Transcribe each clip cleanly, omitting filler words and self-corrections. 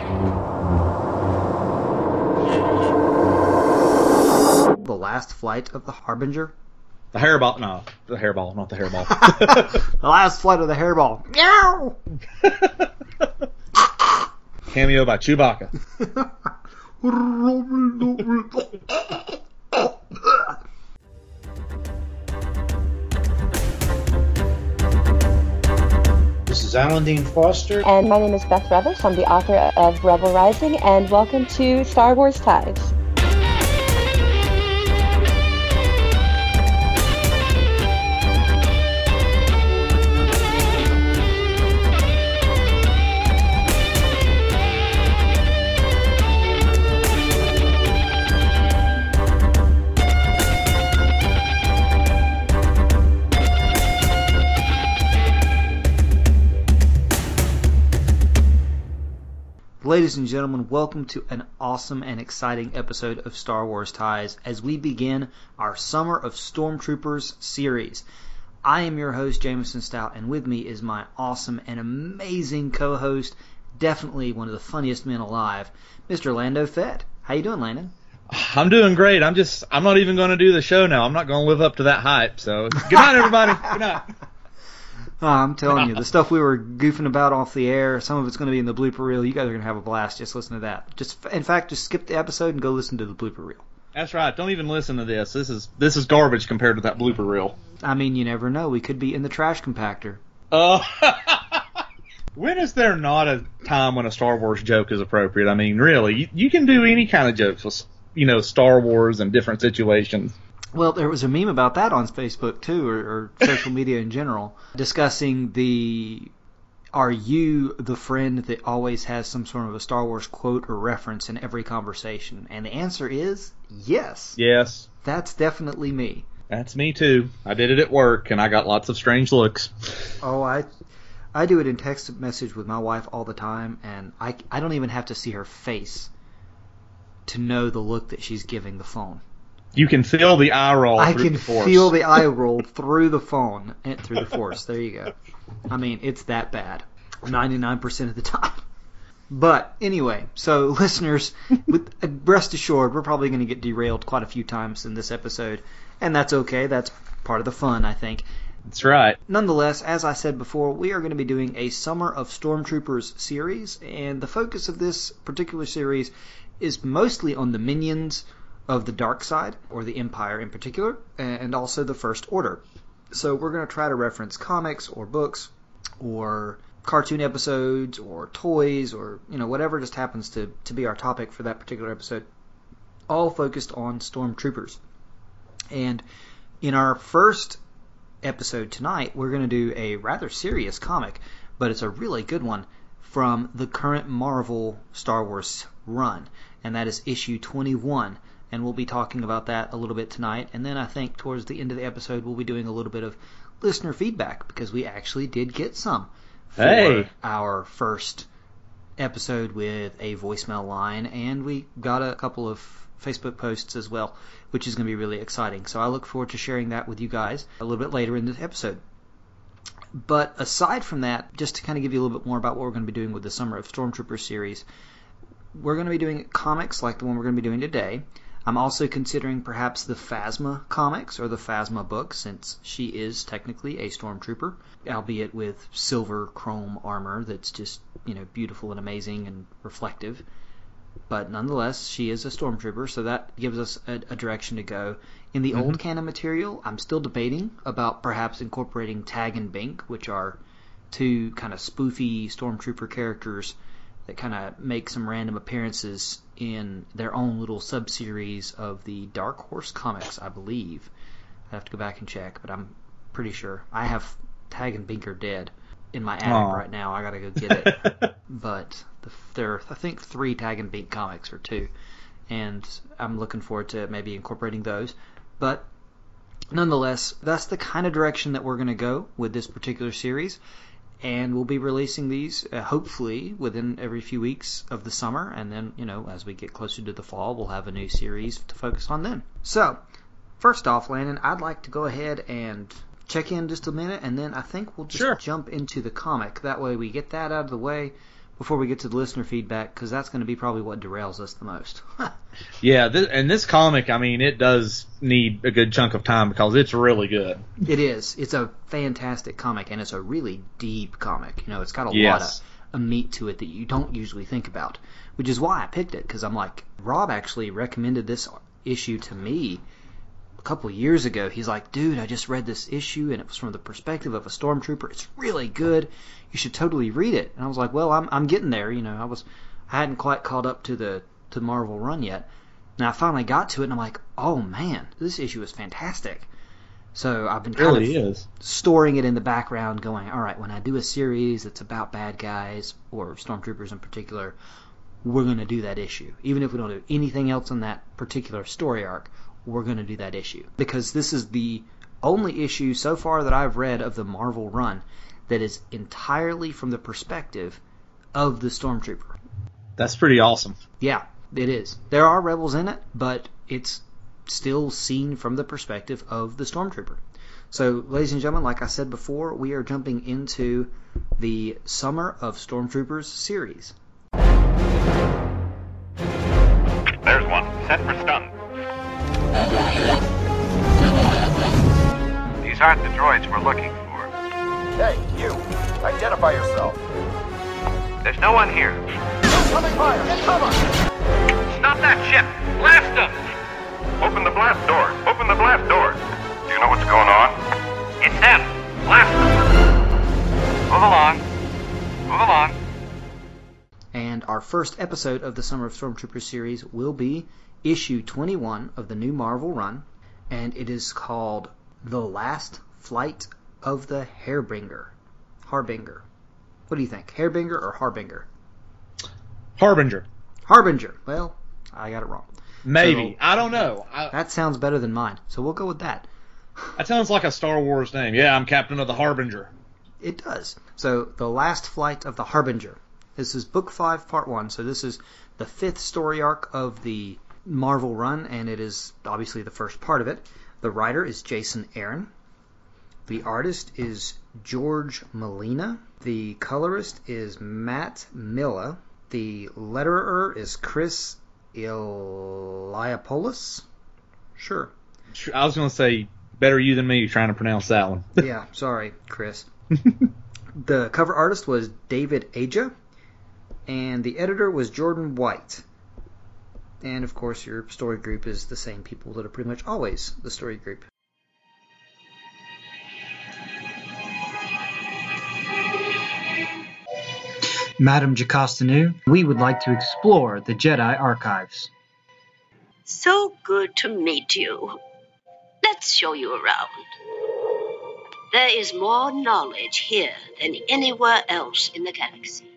The Last Flight of the Harbinger? The hairball. No, the hairball, not the hairball. The Last Flight of the Hairball. Meow! Cameo by Chewbacca. This is Alan Dean Foster. And my name is Beth Revis. I'm the author of Rebel Rising, and welcome to Star Wars Ties. Ladies and gentlemen, welcome to an awesome and exciting episode of Star Wars Ties as we begin our Summer of Stormtroopers series. I am your host, Jameson Stout, and with me is my awesome and amazing co-host, definitely one of the funniest men alive, Mr. Lando Fett. How you doing, Landon? I'm doing great. I'm not even going to do the show now. I'm not going to live up to that hype. So, good night, everybody. Good night. I'm telling you, the stuff we were goofing about off the air, some of it's going to be in the blooper reel. You guys are going to have a blast just listening to that. In fact, just skip the episode and go listen to the blooper reel. That's right. Don't even listen to this. This is garbage compared to that blooper reel. I mean, you never know. We could be in the trash compactor. When is there not a time when a Star Wars joke is appropriate? I mean, really, you can do any kind of jokes with, Star Wars and different situations. Well, there was a meme about that on Facebook, too, or social media in general, discussing are you the friend that always has some sort of a Star Wars quote or reference in every conversation? And the answer is yes. Yes. That's definitely me. That's me, too. I did it at work, and I got lots of strange looks. Oh, I do it in text message with my wife all the time, and I don't even have to see her face to know the look that she's giving the phone. You can feel the eye roll through the force. I can feel the eye roll through the phone and through the force. There you go. I mean, it's that bad 99% of the time. But anyway, so listeners, rest assured, we're probably going to get derailed quite a few times in this episode, and that's okay. That's part of the fun, I think. That's right. Nonetheless, as I said before, we are going to be doing a Summer of Stormtroopers series, and the focus of this particular series is mostly on the minions of the dark side, or the Empire in particular, and also the First Order. So we're going to try to reference comics or books or cartoon episodes or toys or whatever just happens to be our topic for that particular episode, all focused on Stormtroopers. And in our first episode tonight, we're going to do a rather serious comic, but it's a really good one from the current Marvel Star Wars run, and that is issue 21. And we'll be talking about that a little bit tonight. And then I think towards the end of the episode, we'll be doing a little bit of listener feedback, because we actually did get some for our first episode with a voicemail line. And we got a couple of Facebook posts as well, which is going to be really exciting. So I look forward to sharing that with you guys a little bit later in this episode. But aside from that, just to kind of give you a little bit more about what we're going to be doing with the Summer of Stormtroopers series, we're going to be doing comics like the one we're going to be doing today. I'm also considering perhaps the Phasma comics or the Phasma book, since she is technically a stormtrooper, albeit with silver chrome armor that's just, beautiful and amazing and reflective. But nonetheless, she is a stormtrooper, so that gives us a direction to go. In the old canon material, I'm still debating about perhaps incorporating Tag and Bink, which are two kind of spoofy stormtrooper characters that kind of make some random appearances in their own little sub-series of the Dark Horse comics, I believe. I have to go back and check, but I'm pretty sure. I have Tag and Bink are dead in my attic right now. I gotta go get it. But there are, I think, 3 Tag and Bink comics, or 2, and I'm looking forward to maybe incorporating those. But nonetheless, that's the kind of direction that we're going to go with this particular series. And we'll be releasing these, hopefully, within every few weeks of the summer. And then, as we get closer to the fall, we'll have a new series to focus on then. So, first off, Landon, I'd like to go ahead and check in just a minute. And then I think we'll just jump into the comic. That way we get that out of the way before we get to the listener feedback, because that's going to be probably what derails us the most. Yeah, and this comic, I mean, it does need a good chunk of time because it's really good. It is. It's a fantastic comic, and it's a really deep comic. You know, it's got a lot Yes. of meat to it that you don't usually think about, which is why I picked it, because I'm like, Rob actually recommended this issue to me a couple of years ago. He's like, dude, I just read this issue, and it was from the perspective of a stormtrooper. It's really good. You should totally read it. And I was like, well, I'm getting there. You know, I hadn't quite caught up to the Marvel run yet. And I finally got to it, and I'm like, oh man, this issue is fantastic. So I've been kind of storing it in the background, going, all right, when I do a series that's about bad guys, or stormtroopers in particular, we're going to do that issue. Even if we don't do anything else in that particular story arc, we're going to do that issue. Because this is the only issue so far that I've read of the Marvel run that is entirely from the perspective of the stormtrooper. That's pretty awesome. Yeah, it is. There are rebels in it, but it's still seen from the perspective of the stormtrooper. So, ladies and gentlemen, like I said before, we are jumping into the Summer of Stormtroopers series. There's one. Set for stun. These aren't the droids we're looking for. Hey, you! Identify yourself! There's no one here. Coming fire! Get cover! Stop that ship! Blast them! Open the blast door! Open the blast door! Do you know what's going on? It's them! Blast them! Move along. Move along. And our first episode of the Summer of Stormtroopers series will be issue 21 of the new Marvel run, and it is called The Last Flight of the Harbinger. Harbinger. What do you think? Harbinger or Harbinger? Harbinger. Harbinger. Well, I got it wrong. Maybe. So, I don't know. that sounds better than mine, so we'll go with that. That sounds like a Star Wars name. Yeah, I'm captain of the Harbinger. It does. So, The Last Flight of the Harbinger. This is Book 5, Part 1, so this is the 5th story arc of the Marvel run, and it is obviously the first part of it. The writer is Jason Aaron. The artist is George Molina. The colorist is Matt Milla. The letterer is Chris Eliopoulos. Sure. I was going to say, better you than me trying to pronounce that one. Yeah, sorry, Chris. The cover artist was David Aja. And the editor was Jordan White. And, of course, your story group is the same people that are pretty much always the story group. Madam Jocasta, we would like to explore the Jedi archives. So good to meet you. Let's show you around. There is more knowledge here than anywhere else in the galaxy.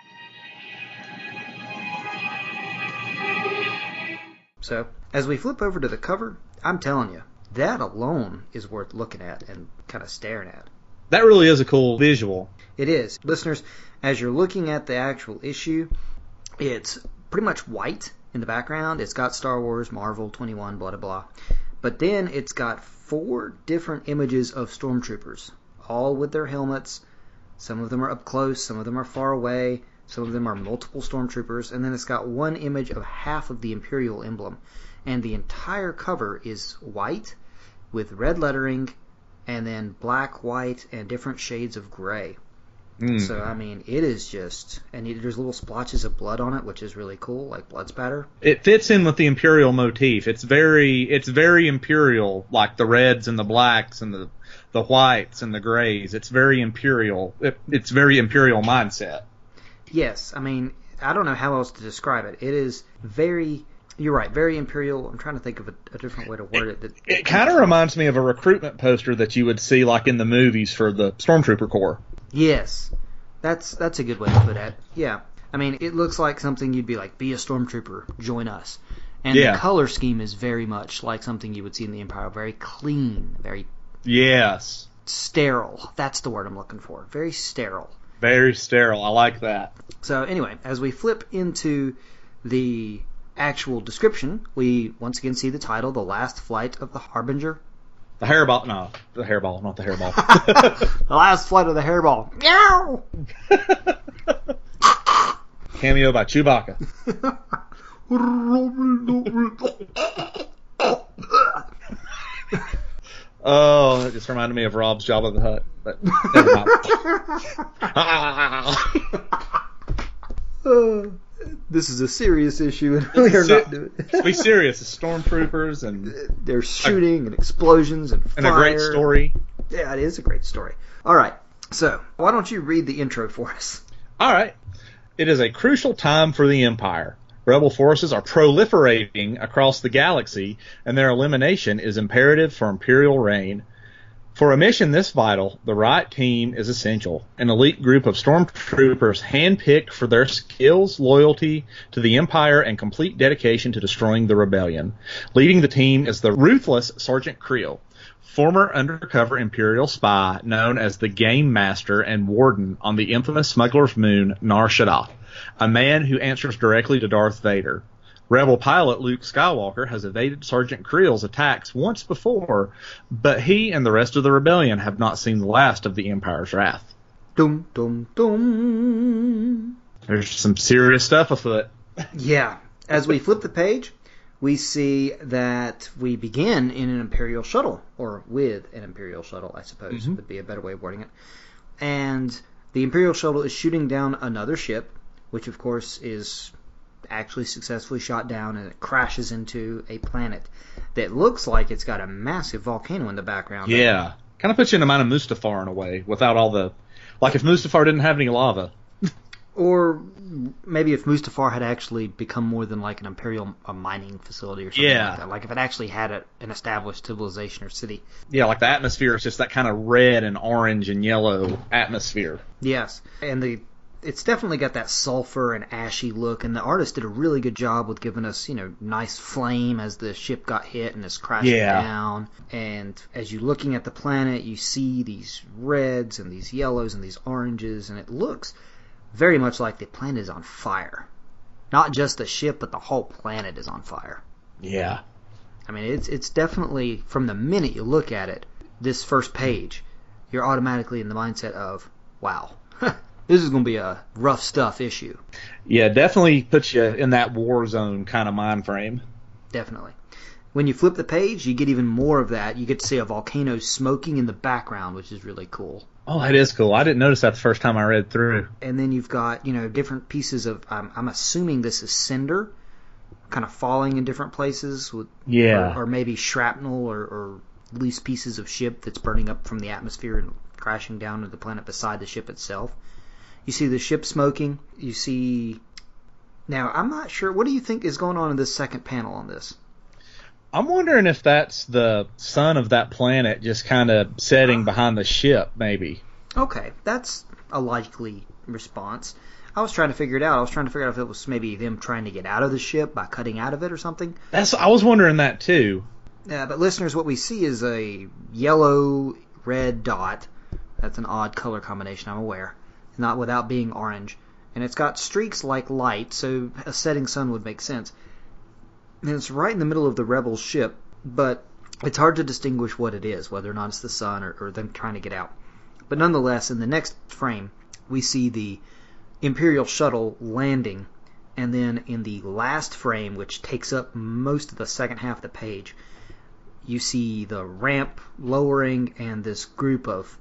So, as we flip over to the cover, I'm telling you, that alone is worth looking at and kind of staring at. That really is a cool visual. It is. Listeners, as you're looking at the actual issue, it's pretty much white in the background. It's got Star Wars, Marvel, 21, blah, blah, blah. But then it's got 4 different images of stormtroopers, all with their helmets. Some of them are up close, some of them are far away, some of them are multiple stormtroopers, and then it's got one image of half of the Imperial emblem. And the entire cover is white with red lettering and then black, white, and different shades of gray. So, I mean, it is just... And there's little splotches of blood on it, which is really cool, like blood spatter. It fits in with the Imperial motif. It's very Imperial, like the reds and the blacks and the whites and the grays. It's very Imperial. It's very Imperial mindset. Yes, I mean, I don't know how else to describe it. It is very... You're right, very Imperial. I'm trying to think of a different way to word it. It kind of reminds me of a recruitment poster that you would see like in the movies for the Stormtrooper Corps. Yes, that's a good way to put it. Yeah, I mean, it looks like something you'd be like, be a Stormtrooper, join us. And the color scheme is very much like something you would see in the Empire. Very clean, very sterile. That's the word I'm looking for. Very sterile. Very sterile. I like that. So anyway, as we flip into the actual description, we once again see the title, The Last Flight of the Harbinger. The hairball, not the hairball. The Last Flight of the Hairball. Meow! Cameo by Chewbacca. Oh, that just reminded me of Rob's Jabba the Hutt. But never mind. This is a serious issue, and we are not doing it. Let's be serious. It's stormtroopers and there's shooting and explosions and fire. And a great story. Yeah, it is a great story. All right, so why don't you read the intro for us? All right. It is a crucial time for the Empire. Rebel forces are proliferating across the galaxy, and their elimination is imperative for Imperial reign. For a mission this vital, the right team is essential. An elite group of stormtroopers handpicked for their skills, loyalty to the Empire, and complete dedication to destroying the rebellion. Leading the team is the ruthless Sergeant Creel, former undercover Imperial spy known as the Game Master and Warden on the infamous smuggler's moon, Nar Shaddaa, a man who answers directly to Darth Vader. Rebel pilot Luke Skywalker has evaded Sergeant Creel's attacks once before, but he and the rest of the rebellion have not seen the last of the Empire's wrath. Dum, dum, dum. There's some serious stuff afoot. Yeah. As we flip the page, we see that we begin in an Imperial shuttle, or with an Imperial shuttle, I suppose would be a better way of wording it. And the Imperial shuttle is shooting down another ship, which of course is actually successfully shot down, and it crashes into a planet that looks like it's got a massive volcano in the background. Yeah. Kind of puts you in the mind of Mustafar in a way, without all the... Like if Mustafar didn't have any lava. Or maybe if Mustafar had actually become more than like an Imperial mining facility or something like that. Like if it actually had an established civilization or city. Yeah, like the atmosphere is just that kind of red and orange and yellow atmosphere. Yes. And it's definitely got that sulfur and ashy look, and the artist did a really good job with giving us, nice flame as the ship got hit and is crashing down. And as you're looking at the planet, you see these reds and these yellows and these oranges, and it looks very much like the planet is on fire. Not just the ship, but the whole planet is on fire. Yeah. I mean, it's definitely, from the minute you look at it, this first page, you're automatically in the mindset of, wow, this is going to be a rough stuff issue. Yeah, definitely puts you in that war zone kind of mind frame. Definitely. When you flip the page, you get even more of that. You get to see a volcano smoking in the background, which is really cool. Oh, that is cool. I didn't notice that the first time I read through. And then you've got, different pieces of, I'm assuming this is cinder, kind of falling in different places. Or maybe shrapnel or loose pieces of ship that's burning up from the atmosphere and crashing down to the planet beside the ship itself. You see the ship smoking. You see... Now, I'm not sure. What do you think is going on in this second panel on this? I'm wondering if that's the sun of that planet just kind of setting behind the ship, maybe. Okay, that's a likely response. I was trying to figure it out. I was trying to figure out if it was maybe them trying to get out of the ship by cutting out of it or something. I was wondering that too. Yeah, but listeners, what we see is a yellow-red dot. That's an odd color combination, I'm aware. Not without being orange. And it's got streaks like light, so a setting sun would make sense. And it's right in the middle of the Rebel ship, but it's hard to distinguish what it is, whether or not it's the sun or them trying to get out. But nonetheless, in the next frame, we see the Imperial shuttle landing, and then in the last frame, which takes up most of the second half of the page, you see the ramp lowering and this group of,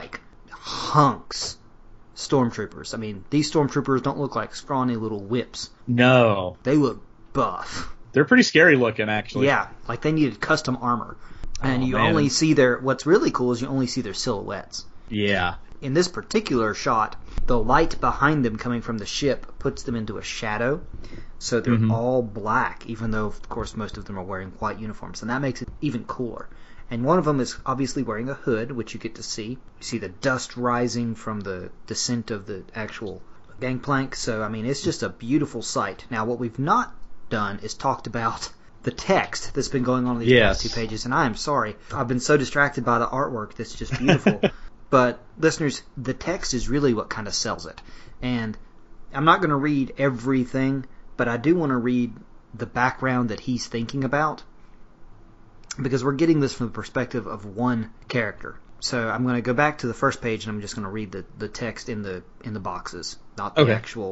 hunks stormtroopers. I mean, these stormtroopers don't look like scrawny little whips. No. They look buff. They're pretty scary looking, actually. Yeah, like they needed custom armor. And you only see what's really cool is you only see their silhouettes. Yeah. In this particular shot, the light behind them coming from the ship puts them into a shadow. So they're all black, even though, of course, most of them are wearing white uniforms. And that makes it even cooler. And one of them is obviously wearing a hood, which you get to see. You see the dust rising from the descent of the actual gangplank. So, I mean, it's just a beautiful sight. Now, what we've not done is talked about the text that's been going on in these past 2 pages. And I am sorry. I've been so distracted by the artwork that's just beautiful. But, listeners, the text is really what kind of sells it. And I'm not going to read everything, but I do want to read the background that he's thinking about. Because we're getting this from the perspective of one character. So I'm going to go back to the first page and I'm just going to read the text in the boxes, not the actual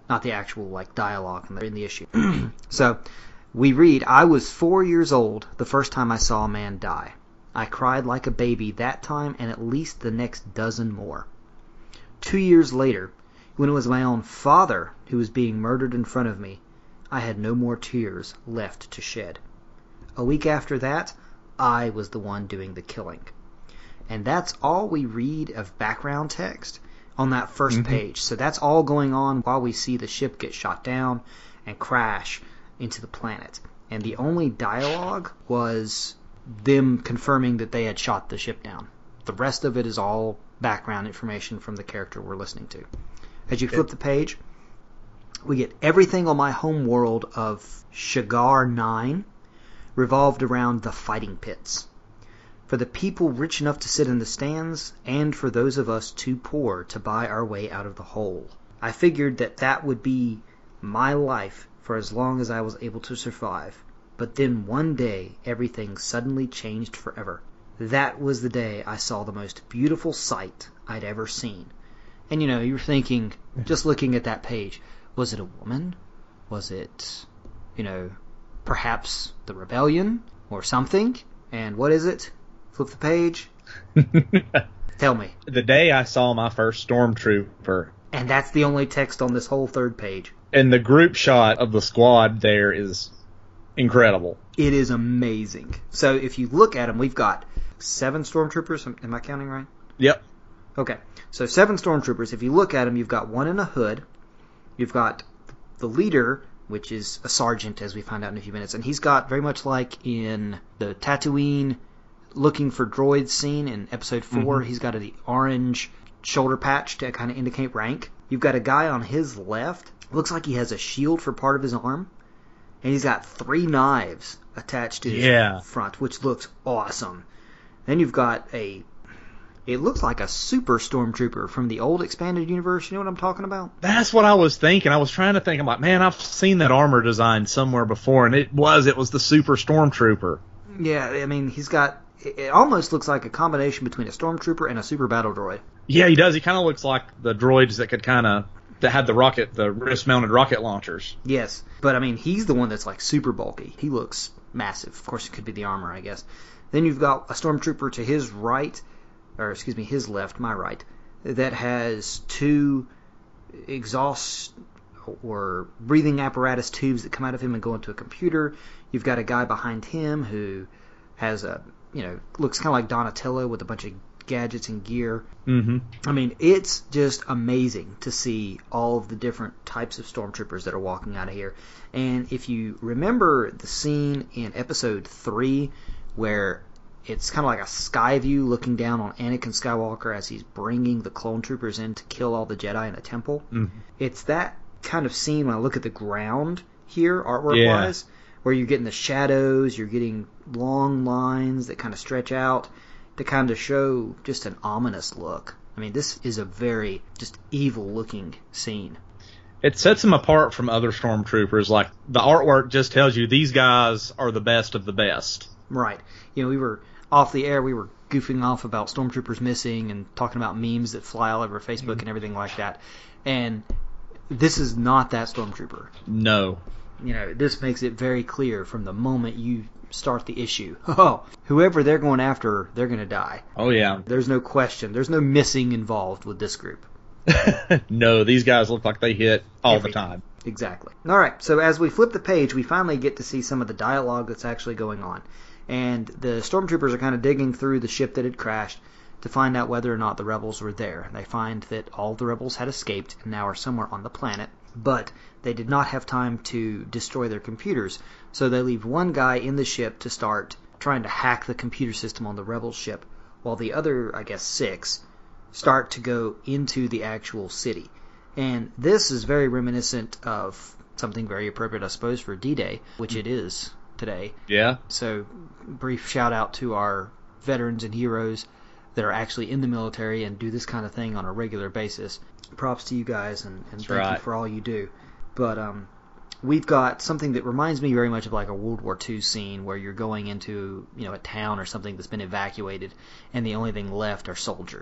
not the actual like dialogue in the issue. So we read, "I was 4 years old the first time I saw a man die. I cried like a baby that time and at least the next dozen more. 2 years later, when it was my own father who was being murdered in front of me, I had no more tears left to shed. A week after that, I was the one doing the killing." And that's all we read of background text on that first page. So that's all going on while we see the ship get shot down and crash into the planet. And the only dialogue was them confirming that they had shot the ship down. The rest of it is all background information from the character we're listening to. As you flip the page, we get everything on my home world of Shigar 9 revolved around the fighting pits. For the people rich enough to sit in the stands, and for those of us too poor to buy our way out of the hole. I figured that that would be my life for as long as I was able to survive. But then one day, everything suddenly changed forever. That was the day I saw the most beautiful sight I'd ever seen. And you know, you're thinking, just looking at that page, was it a woman? Was it, you know, perhaps the rebellion or something? And what is it? Flip the page. Tell me. The day I saw my first stormtrooper. And that's the only text on this whole third page. And the group shot of the squad there is incredible. It is amazing. So if you look at them, we've got 7 stormtroopers. Am I counting right? Yep. Okay. So 7 stormtroopers. If you look at them, you've got one in a hood. You've got the leader, which is a sergeant, as we find out in a few minutes. And he's got, very much like in the Tatooine looking for droids scene in episode 4, he's got the orange shoulder patch to kind of indicate rank. You've got a guy on his left. Looks like he has a shield for part of his arm. And he's got 3 knives attached to his front, which looks awesome. Then you've got it looks like a super stormtrooper from the old expanded universe. You know what I'm talking about? That's what I was thinking. I was trying to think, I'm like, man, I've seen that armor design somewhere before, and it was the super stormtrooper. Yeah, I mean, he's got, it almost looks like a combination between a stormtrooper and a super battle droid. Yeah, he does. He kind of looks like the droids that that had the wrist-mounted rocket launchers. Yes, but I mean, he's the one that's like super bulky. He looks massive. Of course, it could be the armor, I guess. Then you've got a stormtrooper to his right, or excuse me, his left, my right, that has 2 exhaust or breathing apparatus tubes that come out of him and go into a computer. You've got a guy behind him who has looks kind of like Donatello with a bunch of gadgets and gear. Mm-hmm. I mean, it's just amazing to see all of the different types of stormtroopers that are walking out of here. And if you remember the scene in episode 3 where it's kind of like a sky view looking down on Anakin Skywalker as he's bringing the clone troopers in to kill all the Jedi in the temple. Mm-hmm. It's that kind of scene when I look at the ground here, artwork-wise, where you're getting the shadows, you're getting long lines that kind of stretch out to kind of show just an ominous look. I mean, this is a very just evil-looking scene. It sets them apart from other stormtroopers. Like, the artwork just tells you these guys are the best of the best. Right. You know, we were off the air, we were goofing off about stormtroopers missing and talking about memes that fly all over Facebook and everything like that. And this is not that stormtrooper. No. You know, this makes it very clear from the moment you start the issue. Oh, whoever they're going after, they're going to die. Oh, yeah. There's no question. There's no missing involved with this group. No, these guys look like they hit all the time. Exactly. All right, so as we flip the page, we finally get to see some of the dialogue that's actually going on. And the stormtroopers are kind of digging through the ship that had crashed to find out whether or not the rebels were there. They find that all the rebels had escaped and now are somewhere on the planet, but they did not have time to destroy their computers, so they leave one guy in the ship to start trying to hack the computer system on the rebel ship, while the other, I guess 6, start to go into the actual city. And this is very reminiscent of something very appropriate, I suppose, for D-Day, which it is today. Yeah. So, brief shout out to our veterans and heroes that are actually in the military and do this kind of thing on a regular basis. Props to you guys, and thank you for all you do. But we've got something that reminds me very much of like a World War II scene where you're going into, you know, a town or something that's been evacuated, and the only thing left are soldiers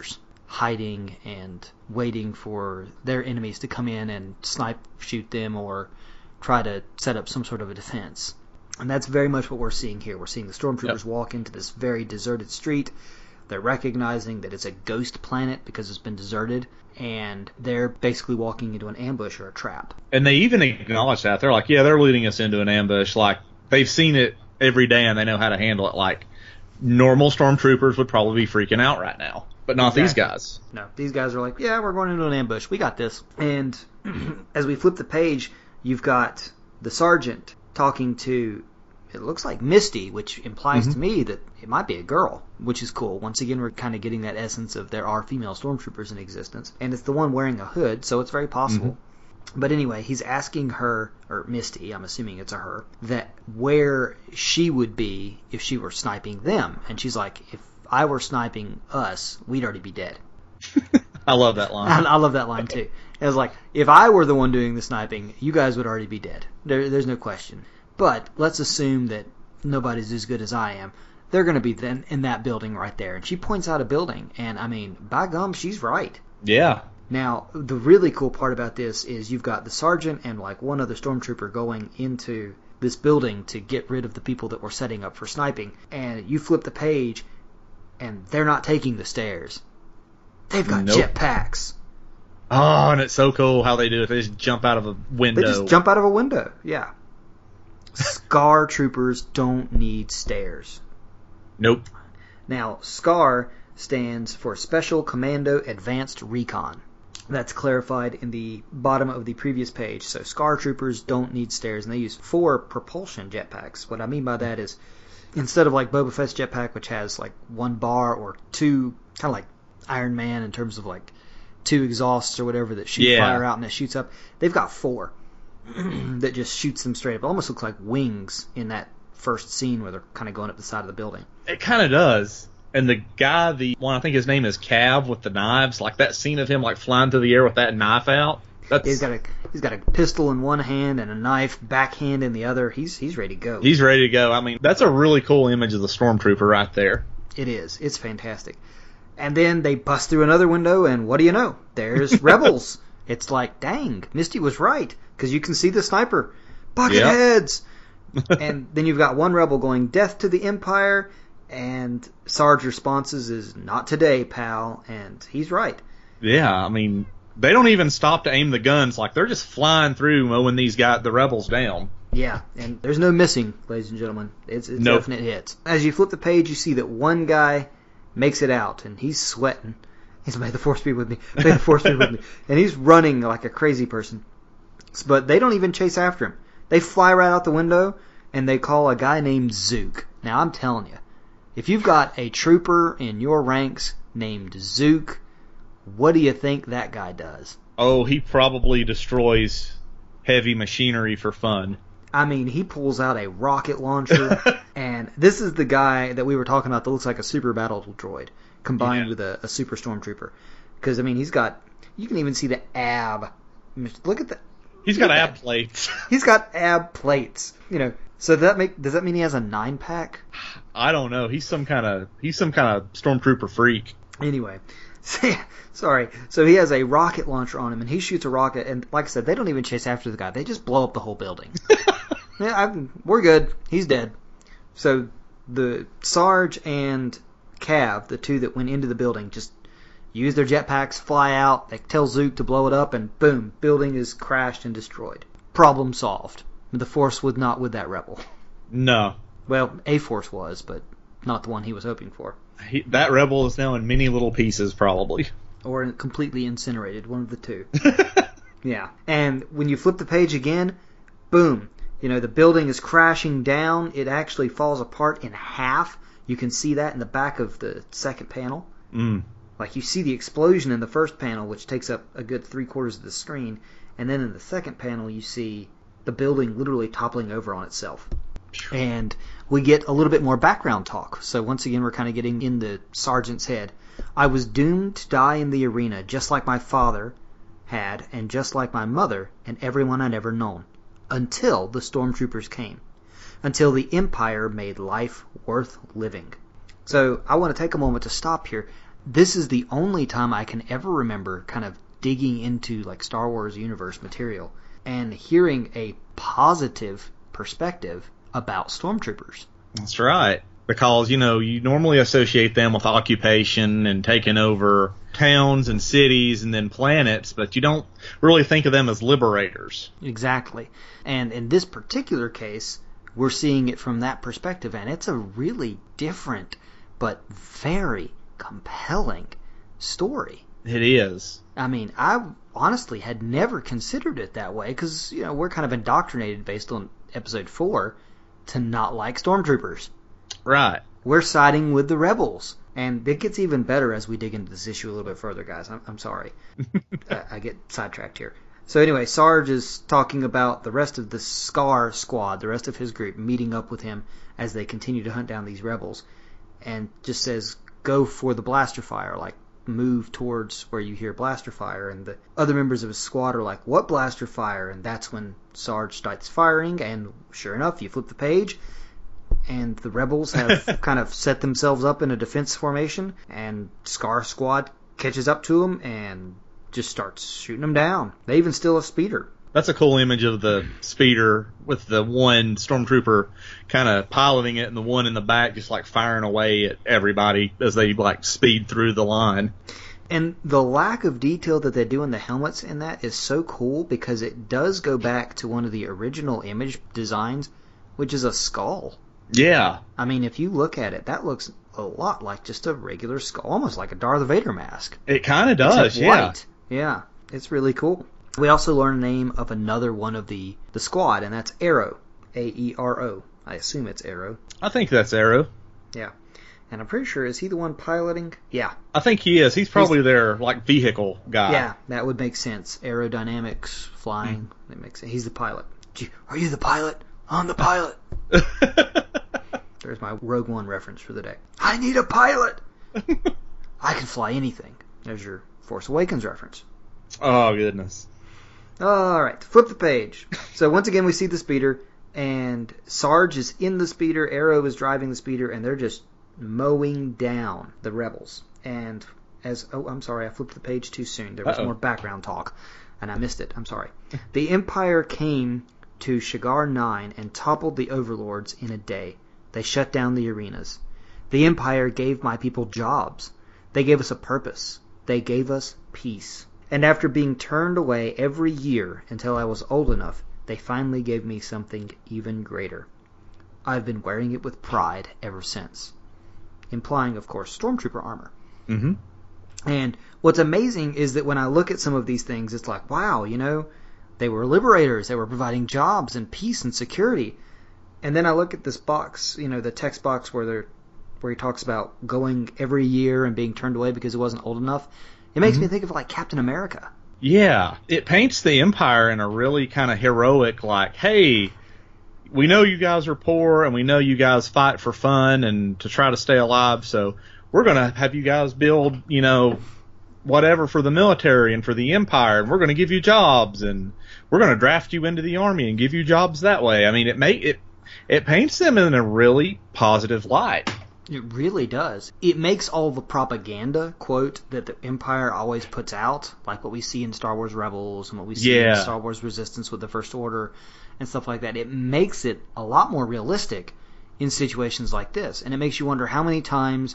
hiding and waiting for their enemies to come in and shoot them or try to set up some sort of a defense. And that's very much what we're seeing here. We're seeing the stormtroopers walk into this very deserted street. They're recognizing that it's a ghost planet because it's been deserted, and they're basically walking into an ambush or a trap. And they even acknowledge that. They're like, yeah, they're leading us into an ambush. Like, they've seen it every day and they know how to handle it. Like, normal stormtroopers would probably be freaking out right now, but not these guys. No, these guys are like, yeah, we're going into an ambush. We got this. And as we flip the page, you've got the sergeant talking to, it looks like Misty, which implies to me that it might be a girl, which is cool. Once again, we're kind of getting that essence of there are female stormtroopers in existence. And it's the one wearing a hood, so it's very possible. But anyway, he's asking her, or Misty, I'm assuming it's a her, that where she would be if she were sniping them. And she's like, if I were sniping us, we'd already be dead. I love that line. I love that line too. It was like, if I were the one doing the sniping, you guys would already be dead. There's no question. But let's assume that nobody's as good as I am. They're going to be then in that building right there. And she points out a building. And, I mean, by gum, she's right. Yeah. Now, the really cool part about this is you've got the sergeant and, like, one other stormtrooper going into this building to get rid of the people that were setting up for sniping. And you flip the page, and they're not taking the stairs. They've got jetpacks. Oh, and it's so cool how they do it. They just jump out of a window. They just jump out of a window, yeah. SCAR troopers don't need stairs. Nope. Now, SCAR stands for Special Commando Advanced Recon. That's clarified in the bottom of the previous page. So SCAR troopers don't need stairs, and they use 4 propulsion jetpacks. What I mean by that is, instead of like Boba Fett's jetpack, which has like 1 bar or 2, kind of like Iron Man in terms of like 2 exhausts or whatever that shoot fire out and it shoots up, they've got 4 that just shoots them straight up. It almost looks like wings in that first scene where they're kind of going up the side of the building. It kind of does. And the guy, the one, I think his name is Cav with the knives, like that scene of him like flying through the air with that knife out. He's got a pistol in one hand and a knife backhand in the other. He's ready to go. He's ready to go. I mean, that's a really cool image of the stormtrooper right there. It is. It's fantastic. And then they bust through another window, and what do you know? There's rebels. It's like, dang, Misty was right, because you can see the sniper. Bucket heads! And then you've got one rebel going, death to the Empire, and Sarge's responses is, not today, pal, and he's right. Yeah, I mean, they don't even stop to aim the guns. Like, they're just flying through, mowing the rebels down. Yeah, and there's no missing, ladies and gentlemen. It's definite hits. As you flip the page, you see that one guy makes it out, and he's sweating. He's, may the force be with me. May the force be with me. And he's running like a crazy person. But they don't even chase after him. They fly right out the window, and they call a guy named Zook. Now, I'm telling you, if you've got a trooper in your ranks named Zook, what do you think that guy does? Oh, he probably destroys heavy machinery for fun. I mean, he pulls out a rocket launcher, and this is the guy that we were talking about that looks like a super battle droid combined with a super stormtrooper. Because, I mean, you can even see the ab. Look at that. He's got ab plates. He's got ab plates. You know, so does that mean he has a 9-pack? I don't know. He's some kind of stormtrooper freak. Anyway, sorry. So he has a rocket launcher on him, and he shoots a rocket, and like I said, they don't even chase after the guy. They just blow up the whole building. We're good. He's dead. So the Sarge and Cav, the 2 that went into the building, just use their jetpacks, fly out, they tell Zook to blow it up, and boom, building is crashed and destroyed. Problem solved. The Force was not with that rebel. No. Well, A-Force was, but not the one he was hoping for. That rebel is now in many little pieces, probably. Or completely incinerated, one of the 2. Yeah. And when you flip the page again, boom. You know, the building is crashing down. It actually falls apart in half. You can see that in the back of the second panel. Like, you see the explosion in the first panel, which takes up a good 3/4 of the screen. And then in the second panel, you see the building literally toppling over on itself. And we get a little bit more background talk. So once again, we're kind of getting in the sergeant's head. I was doomed to die in the arena, just like my father had, and just like my mother, and everyone I'd ever known. Until the stormtroopers came. Until the Empire made life worth living. So I want to take a moment to stop here. this is the only time I can ever remember kind of digging into like Star Wars universe material and hearing a positive perspective about stormtroopers. That's right. Because, you normally associate them with occupation and taking over towns and cities and then planets, but you don't really think of them as liberators. Exactly. And in this particular case, we're seeing it from that perspective, and it's a really different but very compelling story. It is. I mean, I honestly had never considered it that way because, we're kind of indoctrinated based on episode 4 to not like stormtroopers. Right. We're siding with the rebels. And it gets even better as we dig into this issue a little bit further, guys. I'm sorry. I get sidetracked here. So anyway, Sarge is talking about the rest of the Scar squad, the rest of his group, meeting up with him as they continue to hunt down these rebels. And just says, go for the blaster fire, like move towards where you hear blaster fire. And the other members of his squad are like, what blaster fire? And that's when Sarge starts firing, and sure enough, you flip the page, and the rebels have kind of set themselves up in a defense formation, and Scar Squad catches up to them and just starts shooting them down. They even steal a speeder. That's a cool image of the speeder with the one stormtrooper kind of piloting it and the one in the back just like firing away at everybody as they like speed through the line. And the lack of detail that they do in the helmets in that is so cool because it does go back to one of the original image designs, which is a skull. Yeah. I mean, if you look at it, that looks a lot like just a regular skull, almost like a Darth Vader mask. It kind of does, yeah. White. Yeah, it's really cool. We also learn the name of another one of the squad, and that's Aero. A-E-R-O. I assume it's Aero. I think that's Aero. Yeah. And I'm pretty sure, is he the one piloting? Yeah. I think he is. He's probably their, like, vehicle guy. Yeah, that would make sense. Aerodynamics, flying, that makes sense. He's the pilot. Are you the pilot? I'm the pilot. There's my Rogue One reference for the day. I need a pilot! I can fly anything. There's your Force Awakens reference. Oh, goodness. Alright, flip the page. So once again we see the speeder, and Sarge is in the speeder, Aero is driving the speeder, and they're just mowing down the rebels. And I'm sorry, I flipped the page too soon. There was more background talk, and I missed it. I'm sorry. The Empire came to Shigar 9 and toppled the overlords in a day. They shut down the arenas. The Empire gave my people jobs. They gave us a purpose. They gave us peace. And after being turned away every year until I was old enough, they finally gave me something even greater. I've been wearing it with pride ever since. Implying, of course, stormtrooper armor. Mm-hmm. And what's amazing is that when I look at some of these things, it's like, wow, they were liberators. They were providing jobs and peace and security. And then I look at this box, the text box where he talks about going every year and being turned away because it wasn't old enough. It makes me think of like Captain America. Yeah, it paints the Empire in a really kind of heroic, like, hey, we know you guys are poor and we know you guys fight for fun and to try to stay alive, so we're going to have you guys build, whatever for the military and for the Empire, and we're going to give you jobs, and we're going to draft you into the Army and give you jobs that way. I mean, it paints them in a really positive light. It really does. It makes all the propaganda, quote, that the Empire always puts out, like what we see in Star Wars Rebels and what we see in Star Wars Resistance with the First Order and stuff like that. It makes it a lot more realistic in situations like this. And it makes you wonder how many times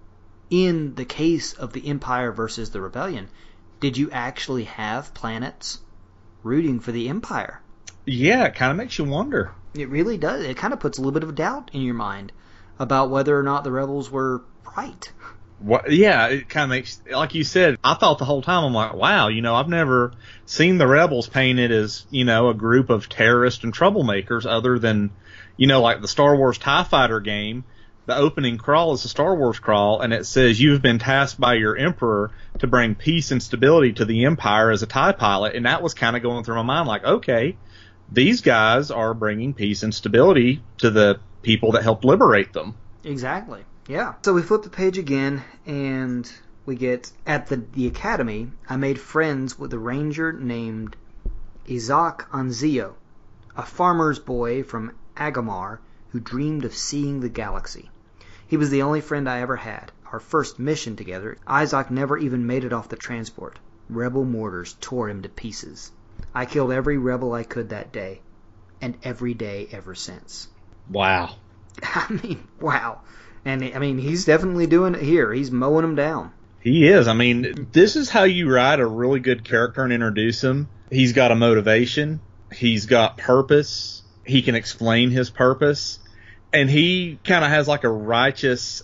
in the case of the Empire versus the Rebellion, did you actually have planets rooting for the Empire? Yeah, it kind of makes you wonder. It really does. It kind of puts a little bit of doubt in your mind about whether or not the rebels were right. Yeah, it kind of makes, like you said, I thought the whole time, I'm like, wow, I've never seen the rebels painted as, a group of terrorists and troublemakers other than, like the Star Wars TIE Fighter game. The opening crawl is a Star Wars crawl, and it says you've been tasked by your Emperor to bring peace and stability to the Empire as a TIE pilot, and that was kind of going through my mind like, okay, these guys are bringing peace and stability to the people that helped liberate them. Exactly. Yeah. So we flip the page again, and we get, at the academy, I made friends with a ranger named Isaac Anzio, a farmer's boy from Agamar who dreamed of seeing the galaxy. He was the only friend I ever had. our first mission together, Izok never even made it off the transport. Rebel mortars tore him to pieces. I killed every rebel I could that day, and every day ever since. Wow. I mean, wow. And, I mean, he's definitely doing it here. He's mowing them down. He is. I mean, this is how you write a really good character and introduce him. He's got a motivation. He's got purpose. He can explain his purpose. And he kind of has like a righteous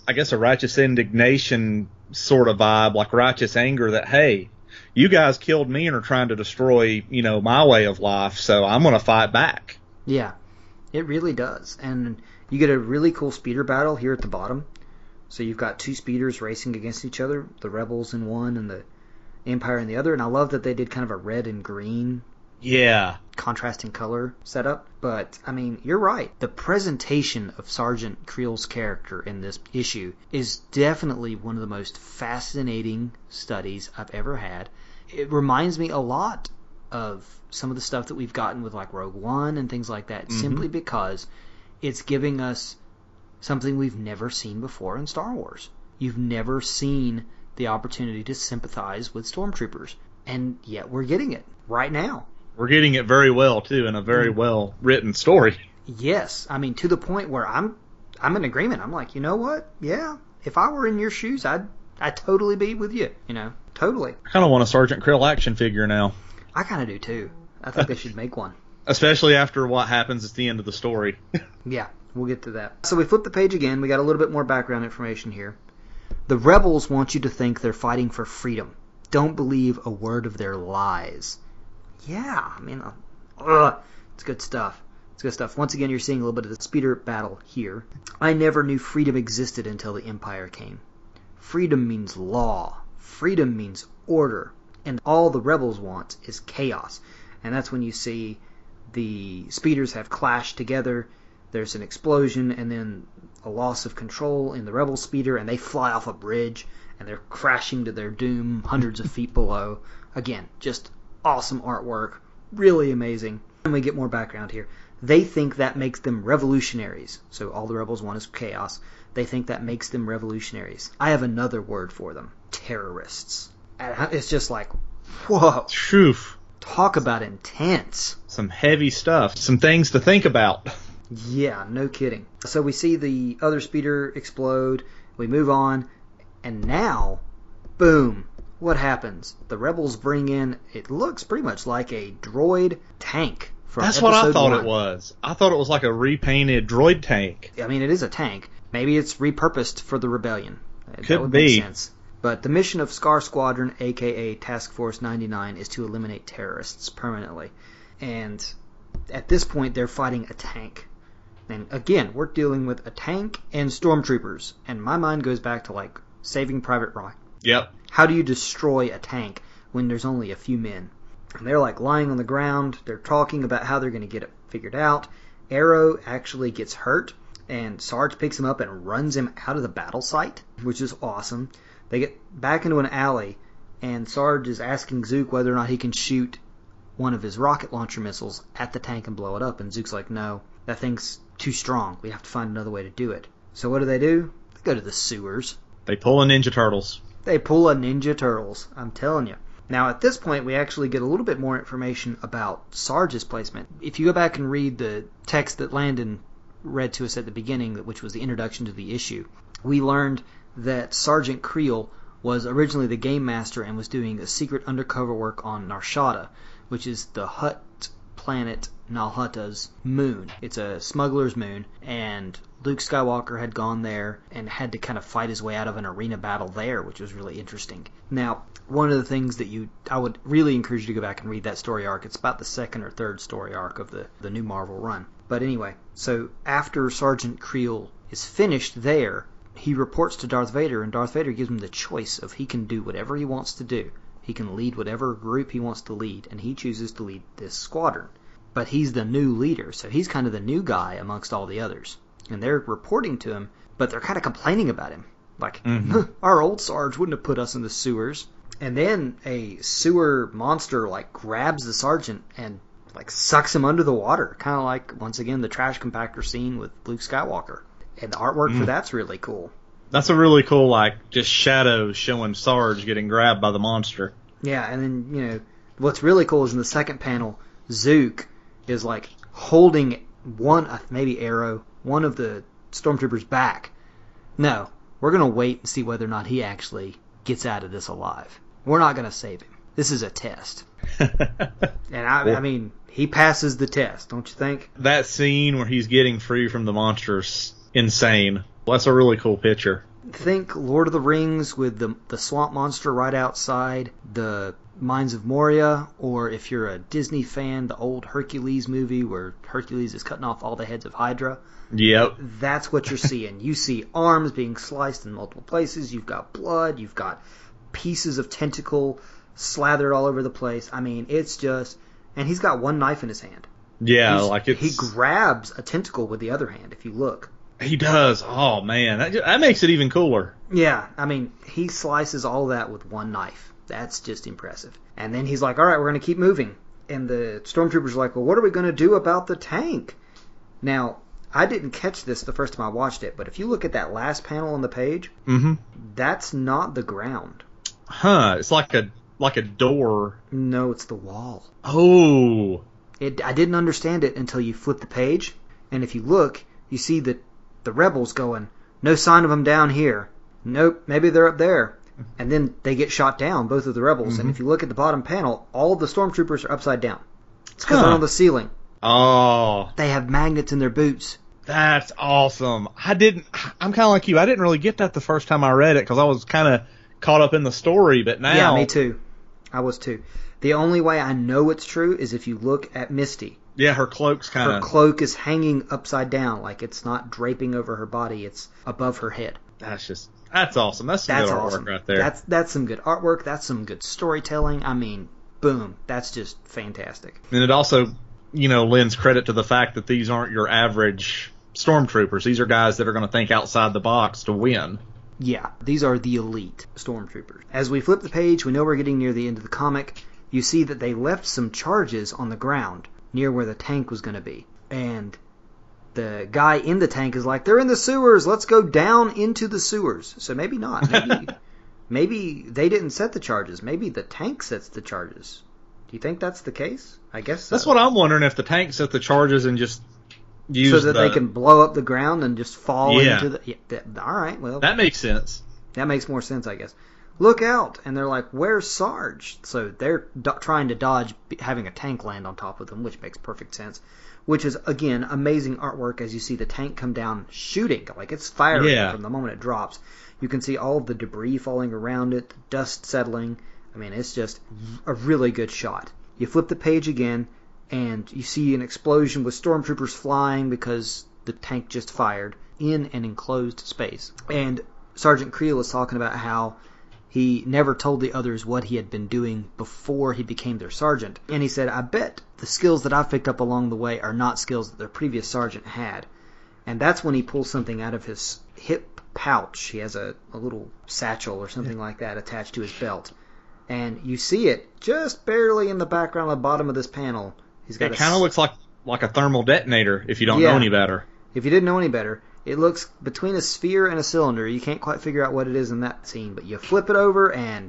indignation sort of vibe, like righteous anger that, hey, you guys killed me and are trying to destroy, my way of life, so I'm going to fight back. Yeah, it really does. And you get a really cool speeder battle here at the bottom. So you've got two speeders racing against each other, the Rebels in one and the Empire in the other. And I love that they did kind of a red and green contrasting color setup. But, I mean, you're right. The presentation of Sergeant Creel's character in this issue is definitely one of the most fascinating studies I've ever had. It reminds me a lot of some of the stuff that we've gotten with like Rogue One and things like that, simply because it's giving us something we've never seen before in Star Wars. You've never seen the opportunity to sympathize with stormtroopers, and yet we're getting it right now. We're getting it very well, too, in a very well-written story. Yes. I mean, to the point where I'm in agreement. I'm like, you know what? Yeah, if I were in your shoes, I'd totally be with you, totally. I kind of want a Sergeant Creel action figure now. I kind of do, too. I think they should make one. Especially after what happens at the end of the story. Yeah, we'll get to that. So we flip the page again. We got a little bit more background information here. The Rebels want you to think they're fighting for freedom. Don't believe a word of their lies. Yeah, I mean, it's good stuff. It's good stuff. Once again, you're seeing a little bit of the speeder battle here. I never knew freedom existed until the Empire came. Freedom means law. Freedom means order. And all the Rebels want is chaos. And that's when you see the speeders have clashed together. There's an explosion and then a loss of control in the Rebel speeder, and they fly off a bridge, and they're crashing to their doom hundreds of feet below. Again, just awesome artwork. Really amazing. And we get more background here. They think that makes them revolutionaries. So all the Rebels want is chaos. They think that makes them revolutionaries. I have another word for them. Terrorists. And it's just like, whoa. Oof. Talk about intense. Some heavy stuff. Some things to think about. Yeah, no kidding. So we see the other speeder explode. We move on. And now, boom. What happens? The Rebels bring in, it looks pretty much like a droid tank from That's Episode what I thought 1. it was. I thought it was like a repainted droid tank. I mean, it is a tank. Maybe it's repurposed for the rebellion. Could that would be. make sense. But the mission of Scar Squadron, a.k.a. Task Force 99, is to eliminate terrorists permanently. And at this point, they're fighting a tank. And again, we're dealing with a tank and stormtroopers. And my mind goes back to, like, Saving Private Ryan. Yep. How do you destroy a tank when there's only a few men? And they're, like, lying on the ground. They're talking about how they're going to get it figured out. Arrow actually gets hurt, and Sarge picks him up and runs him out of the battle site, which is awesome. They get back into an alley, and Sarge is asking Zook whether or not he can shoot one of his rocket launcher missiles at the tank and blow it up. And Zook's like, no, that thing's too strong. We have to find another way to do it. So what do? They go to the sewers. They pull a Ninja Turtles. They pull a Ninja Turtles. I'm telling you. Now, at this point, we actually get a little bit more information about Sarge's placement. If you go back and read the text that Landon read to us at the beginning, which was the introduction to the issue, we learned that Sergeant Creel was originally the game master and was doing a secret undercover work on Nar Shaddaa, which is the Hutt planet Nal Hutta's moon. It's a smuggler's moon, and Luke Skywalker had gone there and had to kind of fight his way out of an arena battle there, which was really interesting. Now, one of the things that I would really encourage you to go back and read that story arc. It's about the second or third story arc of the new Marvel run. But anyway, so after Sergeant Creel is finished there, he reports to Darth Vader, and Darth Vader gives him the choice of he can do whatever he wants to do. He can lead whatever group he wants to lead, and he chooses to lead this squadron. But he's the new leader, so he's kind of the new guy amongst all the others. And they're reporting to him, but they're kind of complaining about him. Like, our old Sarge wouldn't have put us in the sewers. And then a sewer monster, like, grabs the sergeant and, like, sucks him under the water. Kind of like, once again, the trash compactor scene with Luke Skywalker. And the artwork for that's really cool. That's a really cool, like, just shadows showing Sarge getting grabbed by the monster. Yeah, and then, what's really cool is in the second panel, Zook is, like, holding one of the stormtroopers back. No, we're going to wait and see whether or not he actually gets out of this alive. We're not going to save him. This is a test. And I mean, he passes the test, don't you think? That scene where he's getting free from the monster's insane. That's a really cool picture. Think Lord of the Rings with the swamp monster right outside the Mines of Moria, or if you're a Disney fan, the old Hercules movie where Hercules is cutting off all the heads of Hydra. Yep. That's what you're seeing. You see arms being sliced in multiple places. You've got blood. You've got pieces of tentacle slathered all over the place. I mean, it's just... And he's got one knife in his hand. Yeah, He grabs a tentacle with the other hand, if you look. He does. Oh, man. That makes it even cooler. Yeah, I mean, he slices all that with one knife. That's just impressive. And then he's like, all right, we're going to keep moving. And the stormtroopers are like, well, what are we going to do about the tank? Now, I didn't catch this the first time I watched it, but if you look at that last panel on the page, that's not the ground. Huh, it's like a door. No, it's the wall. Oh. I didn't understand it until you flip the page, and if you look, you see that the rebels going, no sign of them down here. Nope, maybe they're up there. And then they get shot down, both of the rebels. And if you look at the bottom panel, all of the stormtroopers are upside down. It's because they're on the ceiling. Oh. They have magnets in their boots. That's awesome. I'm kind of like you. I didn't really get that the first time I read it because I was kind of caught up in the story, but now... Yeah, me too. I was too. The only way I know it's true is if you look at Misty. Yeah, her cloak's kind of... Her cloak is hanging upside down, like it's not draping over her body, it's above her head. That's awesome. That's some good artwork right there. That's some good artwork. That's some good storytelling. I mean, boom. That's just fantastic. And it also, lends credit to the fact that these aren't your average stormtroopers. These are guys that are going to think outside the box to win. Yeah, these are the elite stormtroopers. As we flip the page, we know we're getting near the end of the comic. You see that they left some charges on the ground near where the tank was going to be. And the guy in the tank is like, they're in the sewers, let's go down into the sewers. So maybe not. Maybe they didn't set the charges. Maybe the tank sets the charges. Do you think that's the case? I guess so. That's what I'm wondering, if the tank set the charges and just use so that they can blow up the ground and just fall into the... Yeah, all right, well... That makes sense. That makes more sense, I guess. Look out! And they're like, where's Sarge? So they're trying to dodge having a tank land on top of them, which makes perfect sense. Which is, again, amazing artwork as you see the tank come down shooting. Like, it's firing from the moment it drops. You can see all of the debris falling around it, the dust settling. I mean, it's just a really good shot. You flip the page again, and you see an explosion with stormtroopers flying because the tank just fired in an enclosed space. And Sergeant Creel is talking about how he never told the others what he had been doing before he became their sergeant. And he said, I bet the skills that I've picked up along the way are not skills that their previous sergeant had. And that's when he pulls something out of his hip pouch. He has a little satchel or something like that attached to his belt. And you see it just barely in the background at the bottom of this panel. It kind of looks like a thermal detonator if you don't know any better. If you didn't know any better. It looks between a sphere and a cylinder. You can't quite figure out what it is in that scene, but you flip it over and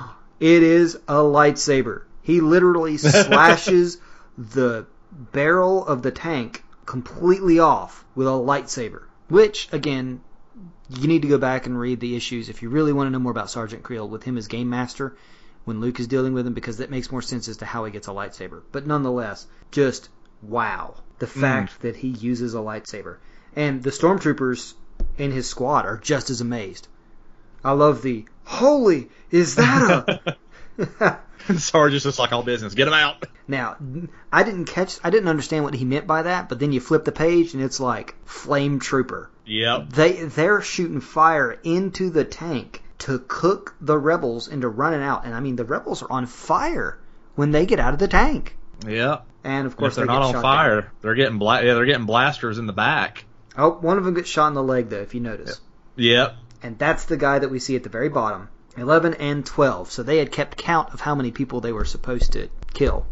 it is a lightsaber. He literally slashes the barrel of the tank completely off with a lightsaber, which, again, you need to go back and read the issues if you really want to know more about Sergeant Creel with him as Game Master when Luke is dealing with him, because that makes more sense as to how he gets a lightsaber. But nonetheless, just wow. The fact that he uses a lightsaber. And the stormtroopers in his squad are just as amazed. I love the, holy, is that a... Sarge is just like all business. Get him out. Now, I didn't understand what he meant by that, but then you flip the page and it's like flame trooper. Yep. They're shooting fire into the tank to cook the rebels into running out. And I mean, the rebels are on fire when they get out of the tank. Yeah. And of course if they're not on fire, down. They're getting blasters in the back. Oh, one of them gets shot in the leg, though, if you notice. Yep. And that's the guy that we see at the very bottom. 11 and 12. So they had kept count of how many people they were supposed to kill.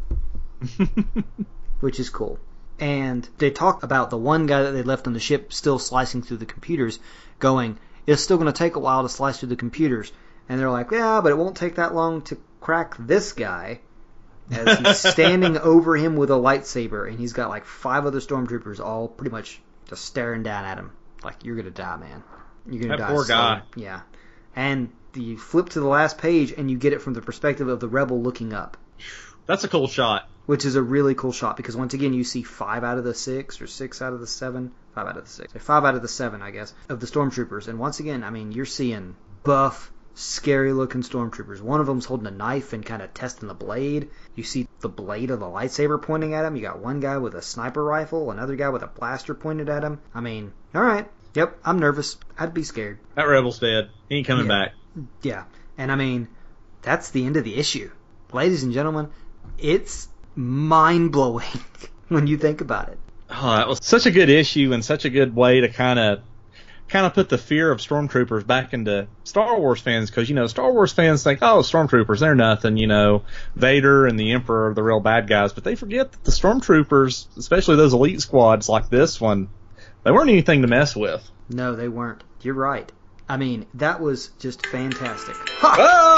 Which is cool. And they talk about the one guy that they left on the ship still slicing through the computers, going, it's still going to take a while to slice through the computers. And they're like, yeah, but it won't take that long to crack this guy as he's standing over him with a lightsaber, and he's got like 5 other stormtroopers all pretty much just staring down at him like, you're going to die, man. You're going to die. That poor guy. Yeah. And you flip to the last page, and you get it from the perspective of the rebel looking up. That's a cool shot. Which is a really cool shot, because once again, you see 5 out of the 6, or 6 out of the 7, 5 out of the 6, 5 out of the 7, I guess, of the stormtroopers. And once again, I mean, you're seeing buff, scary-looking stormtroopers. One of them's holding a knife and kind of testing the blade. You see the blade of the lightsaber pointing at him. You got one guy with a sniper rifle, another guy with a blaster pointed at him. I mean, all right. Yep, I'm nervous. I'd be scared. That rebel's dead. He ain't coming back. Yeah, and I mean, that's the end of the issue. Ladies and gentlemen, it's mind-blowing when you think about it. Oh, that was such a good issue and such a good way to kind of put the fear of stormtroopers back into Star Wars fans, because, you know, Star Wars fans think, oh, stormtroopers, they're nothing, you know, Vader and the Emperor are the real bad guys, but they forget that the stormtroopers, especially those elite squads like this one, they weren't anything to mess with. No, they weren't. You're right. I mean, that was just fantastic. Ha!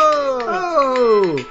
Oh!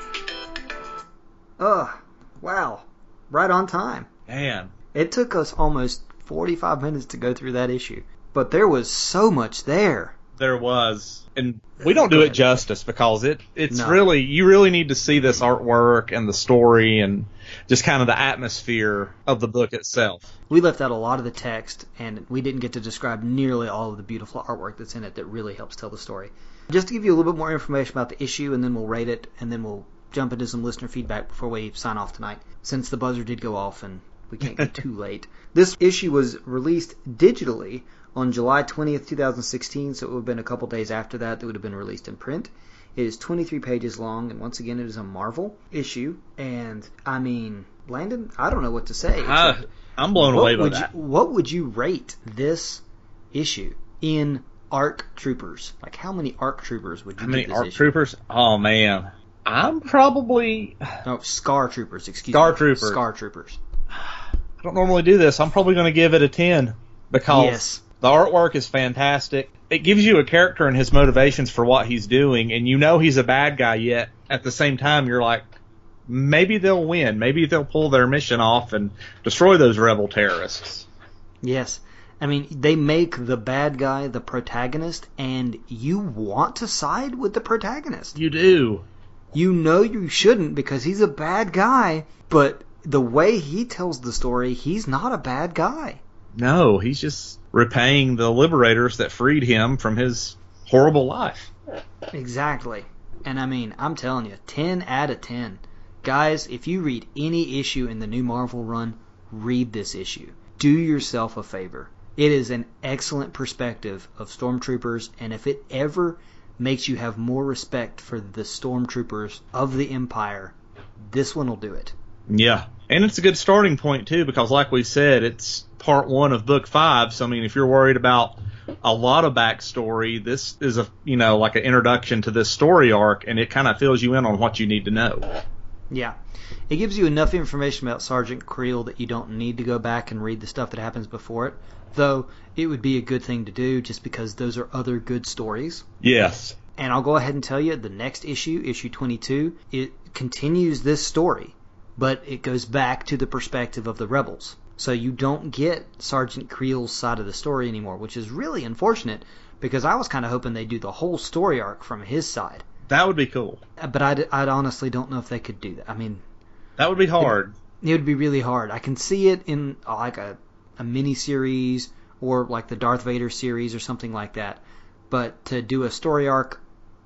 Oh! Wow. Right on time. Man. It took us almost 45 minutes to go through that issue. But there was so much there. There was. And we don't do it justice, because it's No. really, you really need to see this artwork and the story and just kind of the atmosphere of the book itself. We left out a lot of the text, and we didn't get to describe nearly all of the beautiful artwork that's in it that really helps tell the story. Just to give you a little bit more information about the issue, and then we'll rate it, and then we'll jump into some listener feedback before we sign off tonight, since the buzzer did go off and we can't go too late. This issue was released digitally on July 20th, 2016, so it would have been a couple days after that would have been released in print. It is 23 pages long, and once again, it is a Marvel issue. And, I mean, Landon, I don't know what to say. I'm blown away by that. What would you rate this issue in ARC Troopers? Like, how many ARC Troopers would you give this ARC issue? Troopers? Oh, man. I'm probably... No, Scar Troopers, excuse Scar me. Troopers. Scar Troopers. I don't normally do this. I'm probably going to give it a 10, because Yes. the artwork is fantastic. It gives you a character and his motivations for what he's doing, and you know he's a bad guy, yet at the same time you're like, maybe they'll win. Maybe they'll pull their mission off and destroy those rebel terrorists. Yes. I mean, they make the bad guy the protagonist, and you want to side with the protagonist. You do. You know you shouldn't, because he's a bad guy, but the way he tells the story, he's not a bad guy. No, he's just repaying the liberators that freed him from his horrible life. Exactly. And I mean, I'm telling you, 10 out of 10. Guys, if you read any issue in the new Marvel run, read this issue. Do yourself a favor. It is an excellent perspective of stormtroopers, and if it ever makes you have more respect for the stormtroopers of the Empire, this one will do it. Yeah. And it's a good starting point, too, because like we said, it's part 1 of book 5. So, I mean, if you're worried about a lot of backstory, this is like an introduction to this story arc, and it kind of fills you in on what you need to know. Yeah. It gives you enough information about Sergeant Creel that you don't need to go back and read the stuff that happens before it, though it would be a good thing to do just because those are other good stories. Yes. And I'll go ahead and tell you, the next issue, issue 22, it continues this story, but it goes back to the perspective of the rebels. So you don't get Sergeant Creel's side of the story anymore, which is really unfortunate, because I was kind of hoping they'd do the whole story arc from his side. That would be cool. But I'd honestly don't know if they could do that. I mean, that would be hard. It would be really hard. I can see it in like a mini-series or like the Darth Vader series or something like that. But to do a story arc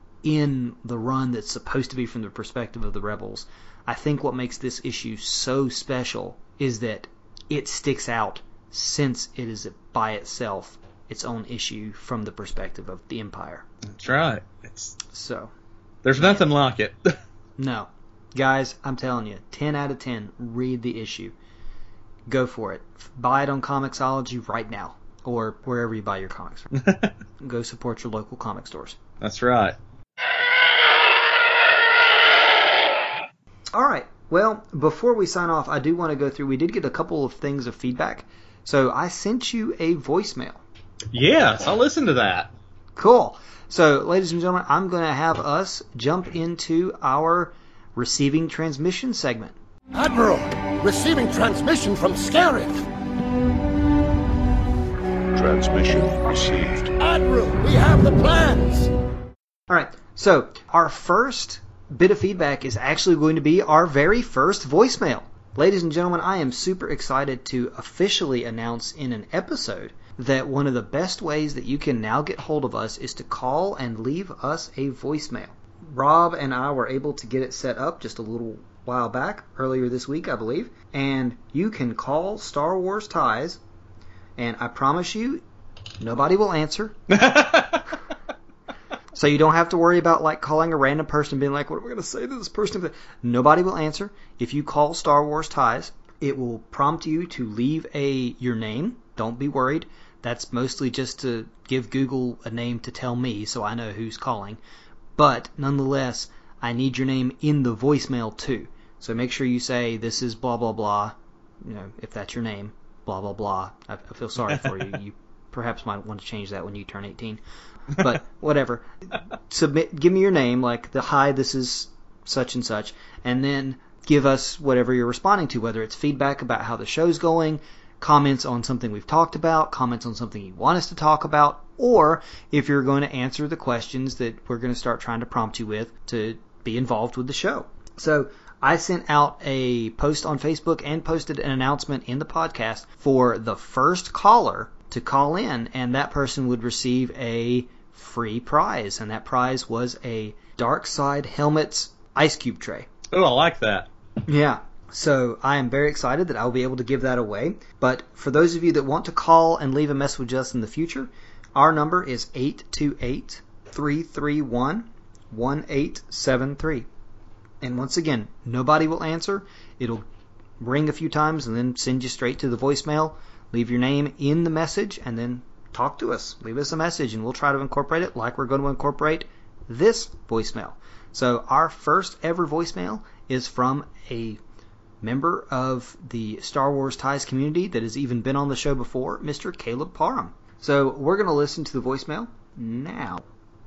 in the run that's supposed to be from the perspective of the rebels, I think what makes this issue so special is that it sticks out since it is by itself its own issue from the perspective of the Empire. That's right. There's nothing like it. No. Guys, I'm telling you, 10 out of 10, read the issue. Go for it. Buy it on Comixology right now, or wherever you buy your comics. Go support your local comic stores. That's right. All right. Well, before we sign off, I do want to go through, we did get a couple of things of feedback. So I sent you a voicemail. Yes, I listened to that. Cool. So, ladies and gentlemen, I'm going to have us jump into our receiving transmission segment. Admiral, receiving transmission from Scarif. Transmission received. Admiral, we have the plans. All right. So, our first bit of feedback is actually going to be our very first voicemail. Ladies and gentlemen, I am super excited to officially announce in an episode that one of the best ways that you can now get hold of us is to call and leave us a voicemail. Rob and I were able to get it set up just a little while back, earlier this week, I believe, and you can call Star Wars Ties, and I promise you, nobody will answer. So you don't have to worry about like calling a random person and being like, what are we going to say to this person? Nobody will answer. If you call Star Wars Ties, it will prompt you to leave your name. Don't be worried. That's mostly just to give Google a name to tell me so I know who's calling. But nonetheless, I need your name in the voicemail too. So make sure you say, this is blah, blah, blah. You know, if that's your name, blah, blah, blah. I feel sorry for you. You perhaps might want to change that when you turn 18. But whatever. Give me your name, like hi, this is such and such, and then give us whatever you're responding to, whether it's feedback about how the show's going, comments on something we've talked about, comments on something you want us to talk about, or if you're going to answer the questions that we're going to start trying to prompt you with to be involved with the show. So I sent out a post on Facebook and posted an announcement in the podcast for the first caller to call in, and that person would receive a free prize, and that prize was a Dark Side Helmets ice cube tray. Oh, I like that. Yeah. So I am very excited that I will be able to give that away. But for those of you that want to call and leave a message with us in the future, our number is 828-331-1873. And once again, nobody will answer. It'll ring a few times and then send you straight to the voicemail. Leave your name in the message and then talk to us. Leave us a message and we'll try to incorporate it like we're going to incorporate this voicemail. So our first ever voicemail is from a member of the Star Wars Ties community that has even been on the show before, Mr. Caleb Parham. So we're going to listen to the voicemail now.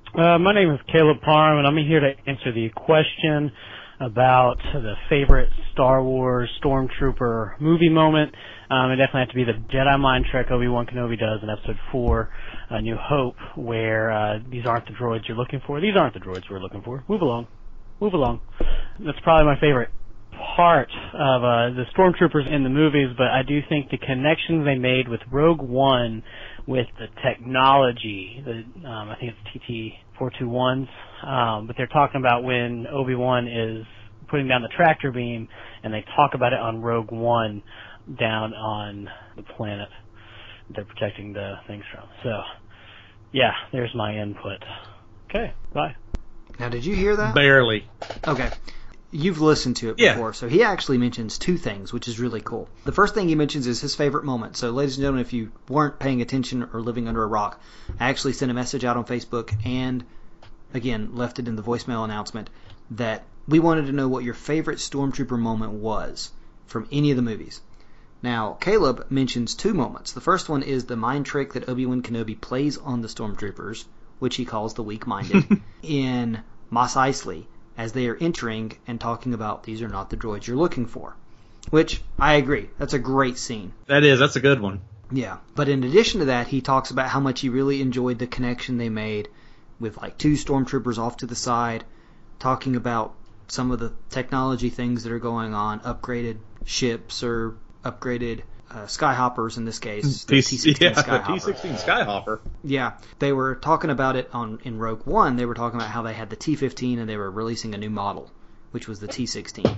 My name is Caleb Parham, and I'm here to answer the question about the favorite Star Wars Stormtrooper movie moment. It definitely has to be the Jedi mind trick Obi-Wan Kenobi does in Episode 4, A New Hope, where these aren't the droids you're looking for. These aren't the droids we're looking for. Move along. Move along. That's probably my favorite part of the Stormtroopers in the movies, but I do think the connections they made with Rogue One with the technology, I think it's TT-421s, but they're talking about when Obi-Wan is putting down the tractor beam, and they talk about it on Rogue One down on the planet they're protecting the things from. So, yeah, there's my input. Okay, bye. Now, did you hear that? Barely. Okay. You've listened to it before, so he actually mentions two things, which is really cool. The first thing he mentions is his favorite moment. So, ladies and gentlemen, if you weren't paying attention or living under a rock, I actually sent a message out on Facebook and, again, left it in the voicemail announcement that we wanted to know what your favorite Stormtrooper moment was from any of the movies. Now, Caleb mentions two moments. The first one is the mind trick that Obi-Wan Kenobi plays on the Stormtroopers, which he calls the weak-minded, in Mos Eisley, as they are entering and talking about these are not the droids you're looking for. Which, I agree, that's a great scene. That's a good one. Yeah, but in addition to that, he talks about how much he really enjoyed the connection they made with like two stormtroopers off to the side, talking about some of the technology things that are going on, upgraded ships or upgraded Skyhoppers in this case. The T-16 Skyhopper. The T-16 Skyhopper. Yeah, they were talking about it in Rogue One. They were talking about how they had the T-15 and they were releasing a new model, which was the T-16.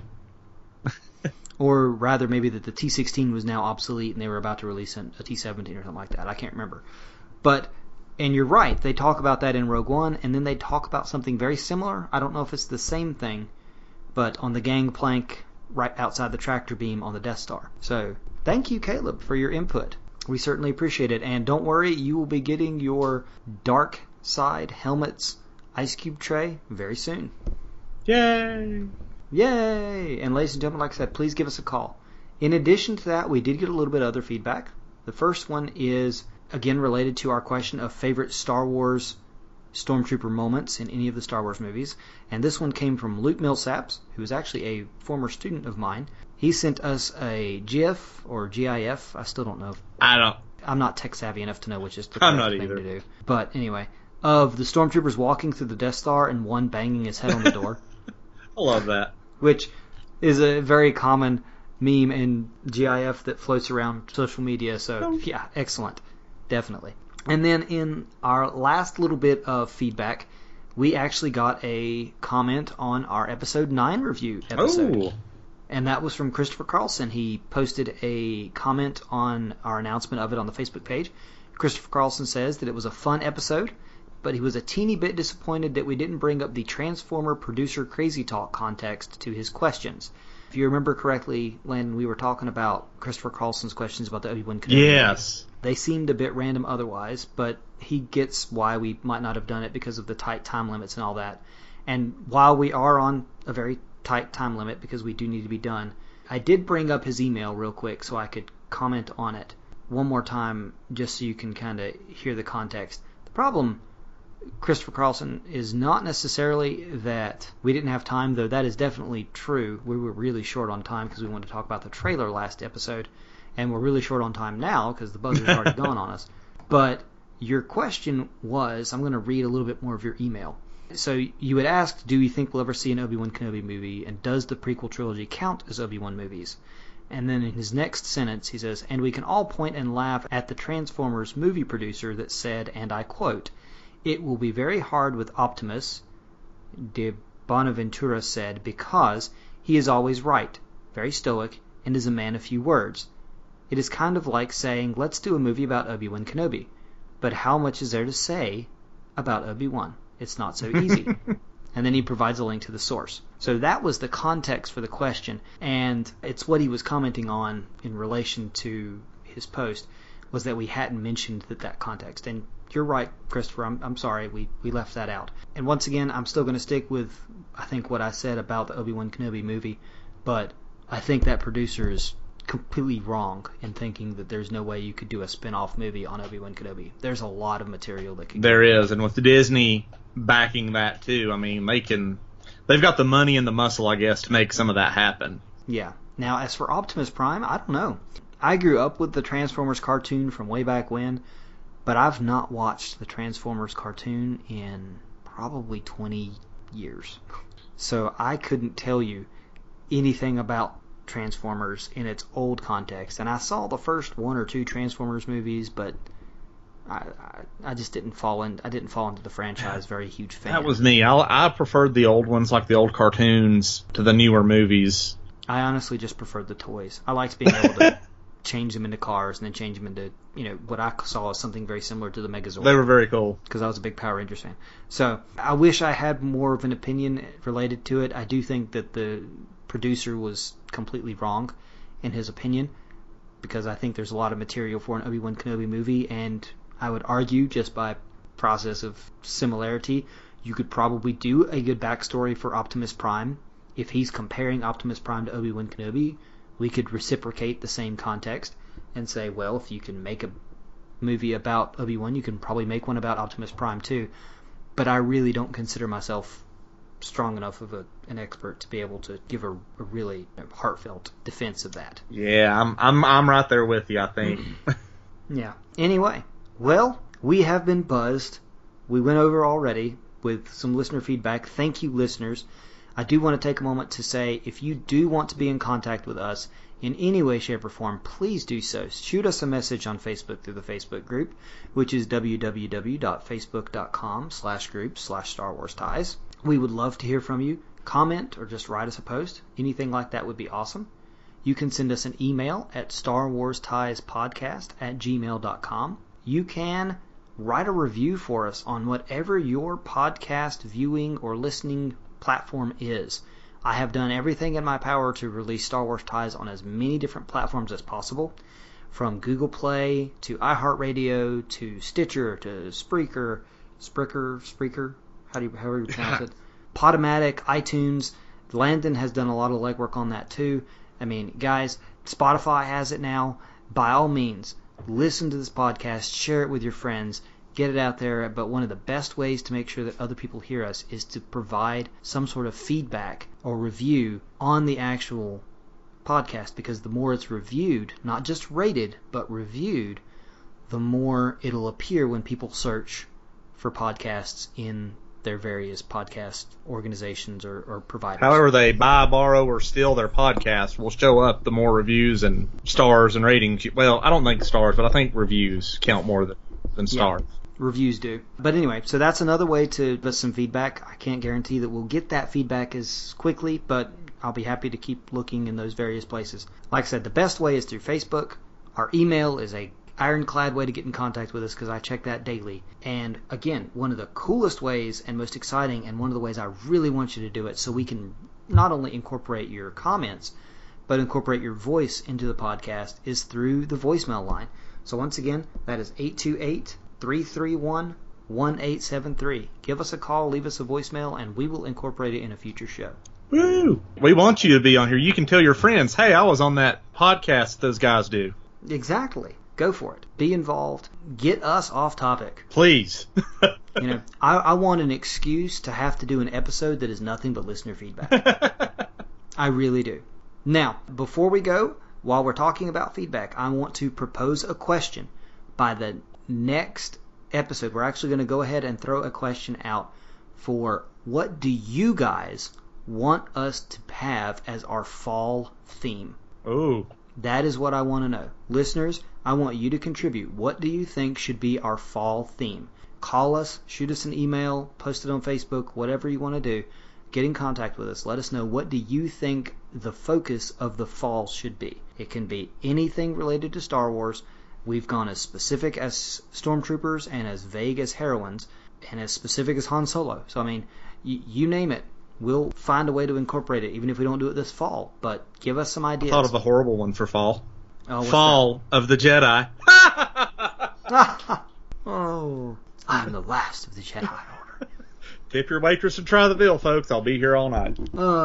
Or rather, maybe that the T-16 was now obsolete and they were about to release a T-17 or something like that. I can't remember. And you're right, they talk about that in Rogue One, and then they talk about something very similar. I don't know if it's the same thing, but on the gangplank right outside the tractor beam on the Death Star. So, thank you, Caleb, for your input. We certainly appreciate it. And don't worry, you will be getting your Dark Side Helmets ice cube tray very soon. Yay! Yay! And ladies and gentlemen, like I said, please give us a call. In addition to that, we did get a little bit of other feedback. The first one is, again, related to our question of favorite Star Wars Stormtrooper moments in any of the Star Wars movies. And this one came from Luke Millsaps, who is actually a former student of mine. He sent us a GIF or GIF. I still don't know. I'm not tech savvy enough to know which is the correct thing to do. But anyway, of the Stormtroopers walking through the Death Star and one banging his head on the door. I love that. Which is a very common meme and GIF that floats around social media. So, yeah, excellent. Definitely. And then in our last little bit of feedback, we actually got a comment on our episode 9 review episode. Oh. And that was from Christopher Carlson. He posted a comment on our announcement of it on the Facebook page. Christopher Carlson says that it was a fun episode, but he was a teeny bit disappointed that we didn't bring up the Transformer producer crazy talk context to his questions. If you remember correctly, Landon, we were talking about Christopher Carlson's questions about the Obi-Wan Kenobi. Yes. They seemed a bit random otherwise, but he gets why we might not have done it because of the tight time limits and all that. And while we are on a very tight time limit because we do need to be done, I did bring up his email real quick so I could comment on it one more time just so you can kind of hear the context. The problem, Christopher Carlson, is not necessarily that we didn't have time, though that is definitely true. We were really short on time because we wanted to talk about the trailer last episode, and we're really short on time now because the buzzer's already gone on us. But your question was, I'm going to read a little bit more of your email. So you had asked, do you think we'll ever see an Obi-Wan Kenobi movie, and does the prequel trilogy count as Obi-Wan movies? And then in his next sentence he says, and we can all point and laugh at the Transformers movie producer that said, and I quote, "It will be very hard with Optimus," de Bonaventura said, "because he is always right, very stoic, and is a man of few words. It is kind of like saying, let's do a movie about Obi-Wan Kenobi. But how much is there to say about Obi-Wan? It's not so easy." And then he provides a link to the source. So that was the context for the question, and it's what he was commenting on in relation to his post, was that we hadn't mentioned that context. And you're right, Christopher, I'm sorry, we left that out. And once again, I'm still going to stick with, I think, what I said about the Obi-Wan Kenobi movie, but I think that producer is completely wrong in thinking that there's no way you could do a spin-off movie on Obi-Wan Kenobi. There's a lot of material that could There is, and with Disney backing that too, I mean, they've got the money and the muscle, I guess, to make some of that happen. Yeah. Now, as for Optimus Prime, I don't know. I grew up with the Transformers cartoon from way back when, but I've not watched the Transformers cartoon in probably 20 years. So I couldn't tell you anything about Transformers in its old context. And I saw the first one or two Transformers movies, but I just didn't fall into the franchise. Very huge fan. That was me. I preferred the old ones, like the old cartoons, to the newer movies. I honestly just preferred the toys. I liked being able to change them into cars and then change them into, what I saw as something very similar to the Megazord. They were very cool. Because I was a big Power Rangers fan. So I wish I had more of an opinion related to it. I do think that the producer was completely wrong in his opinion, because I think there's a lot of material for an Obi-Wan Kenobi movie, and I would argue, just by process of similarity, you could probably do a good backstory for Optimus Prime. If he's comparing Optimus Prime to Obi-Wan Kenobi, we could reciprocate the same context and say, well, if you can make a movie about Obi-Wan, you can probably make one about Optimus Prime too. But I really don't consider myself strong enough of an expert to be able to give a really heartfelt defense of that. Yeah, I'm right there with you, I think. Yeah. Anyway, well, we have been buzzed. We went over already with some listener feedback. Thank you, listeners. I do want to take a moment to say, if you do want to be in contact with us in any way, shape, or form, please do so. Shoot us a message on Facebook through the Facebook group, which is www.facebook.com/groups/Star Wars Ties. We would love to hear from you. Comment or just write us a post. Anything like that would be awesome. You can send us an email at starwarstiespodcast@gmail.com. You can write a review for us on whatever your podcast viewing or listening platform is. I have done everything in my power to release Star Wars Ties on as many different platforms as possible, from Google Play to iHeartRadio to Stitcher to Spreaker, however you pronounce it, Podomatic, iTunes. Landon has done a lot of legwork on that too. I mean, guys, Spotify has it now. By all means, listen to this podcast, share it with your friends, get it out there. But one of the best ways to make sure that other people hear us is to provide some sort of feedback or review on the actual podcast, because the more it's reviewed, not just rated, but reviewed, the more it'll appear when people search for podcasts in their various podcast organizations or providers. However they buy, borrow, or steal their podcast will show up the more reviews and stars and ratings. Well, I don't think stars, but I think reviews count more than stars. Yeah, reviews do. But anyway, so that's another way to give us some feedback. I can't guarantee that we'll get that feedback as quickly, but I'll be happy to keep looking in those various places. Like I said, the best way is through Facebook. Our email is a ironclad way to get in contact with us, because I check that daily. And again, one of the coolest ways and most exciting, and one of the ways I really want you to do it so we can not only incorporate your comments, but incorporate your voice into the podcast, is through the voicemail line. So once again, that is 828-331-1873. Give us a call, leave us a voicemail, and we will incorporate it in a future show. Woo! We want you to be on here. You can tell your friends, hey, I was on that podcast those guys do. Exactly. Go for it. Be involved. Get us off topic. Please. I want an excuse to have to do an episode that is nothing but listener feedback. I really do. Now, before we go, while we're talking about feedback, I want to propose a question. By the next episode, we're actually going to go ahead and throw a question out for what do you guys want us to have as our fall theme? Oh. That is what I want to know. Listeners, I want you to contribute. What do you think should be our fall theme? Call us, shoot us an email, post it on Facebook, whatever you want to do. Get in contact with us. Let us know, what do you think the focus of the fall should be? It can be anything related to Star Wars. We've gone as specific as Stormtroopers and as vague as heroines and as specific as Han Solo. So, I mean, you name it. We'll find a way to incorporate it, even if we don't do it this fall. But give us some ideas. I thought of a horrible one for fall. Oh, Fall of the Jedi. Oh, I'm the last of the Jedi Order. Tip your waitress and try the bill, folks. I'll be here all night.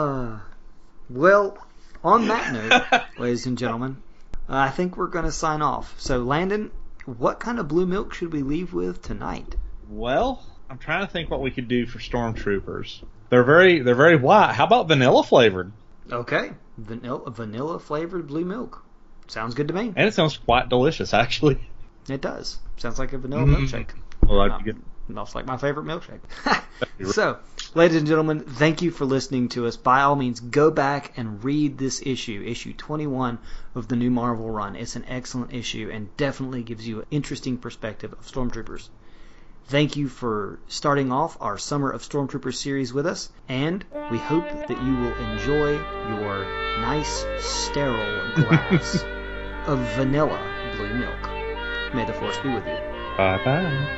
Well, on that note, ladies and gentlemen, I think we're going to sign off. So, Landon, what kind of blue milk should we leave with tonight? Well, I'm trying to think what we could do for Stormtroopers. They're very white. How about vanilla flavored? Okay, vanilla flavored blue milk. Sounds good to me. And it sounds quite delicious, actually. It does. Sounds like a vanilla milkshake. Well, that'd be good. That's like my favorite milkshake. So, ladies and gentlemen, thank you for listening to us. By all means, go back and read this issue 21 of the new Marvel run. It's an excellent issue and definitely gives you an interesting perspective of Stormtroopers. Thank you for starting off our Summer of Stormtroopers series with us, and we hope that you will enjoy your nice, sterile glass of vanilla blue milk. May the Force be with you. Bye-bye.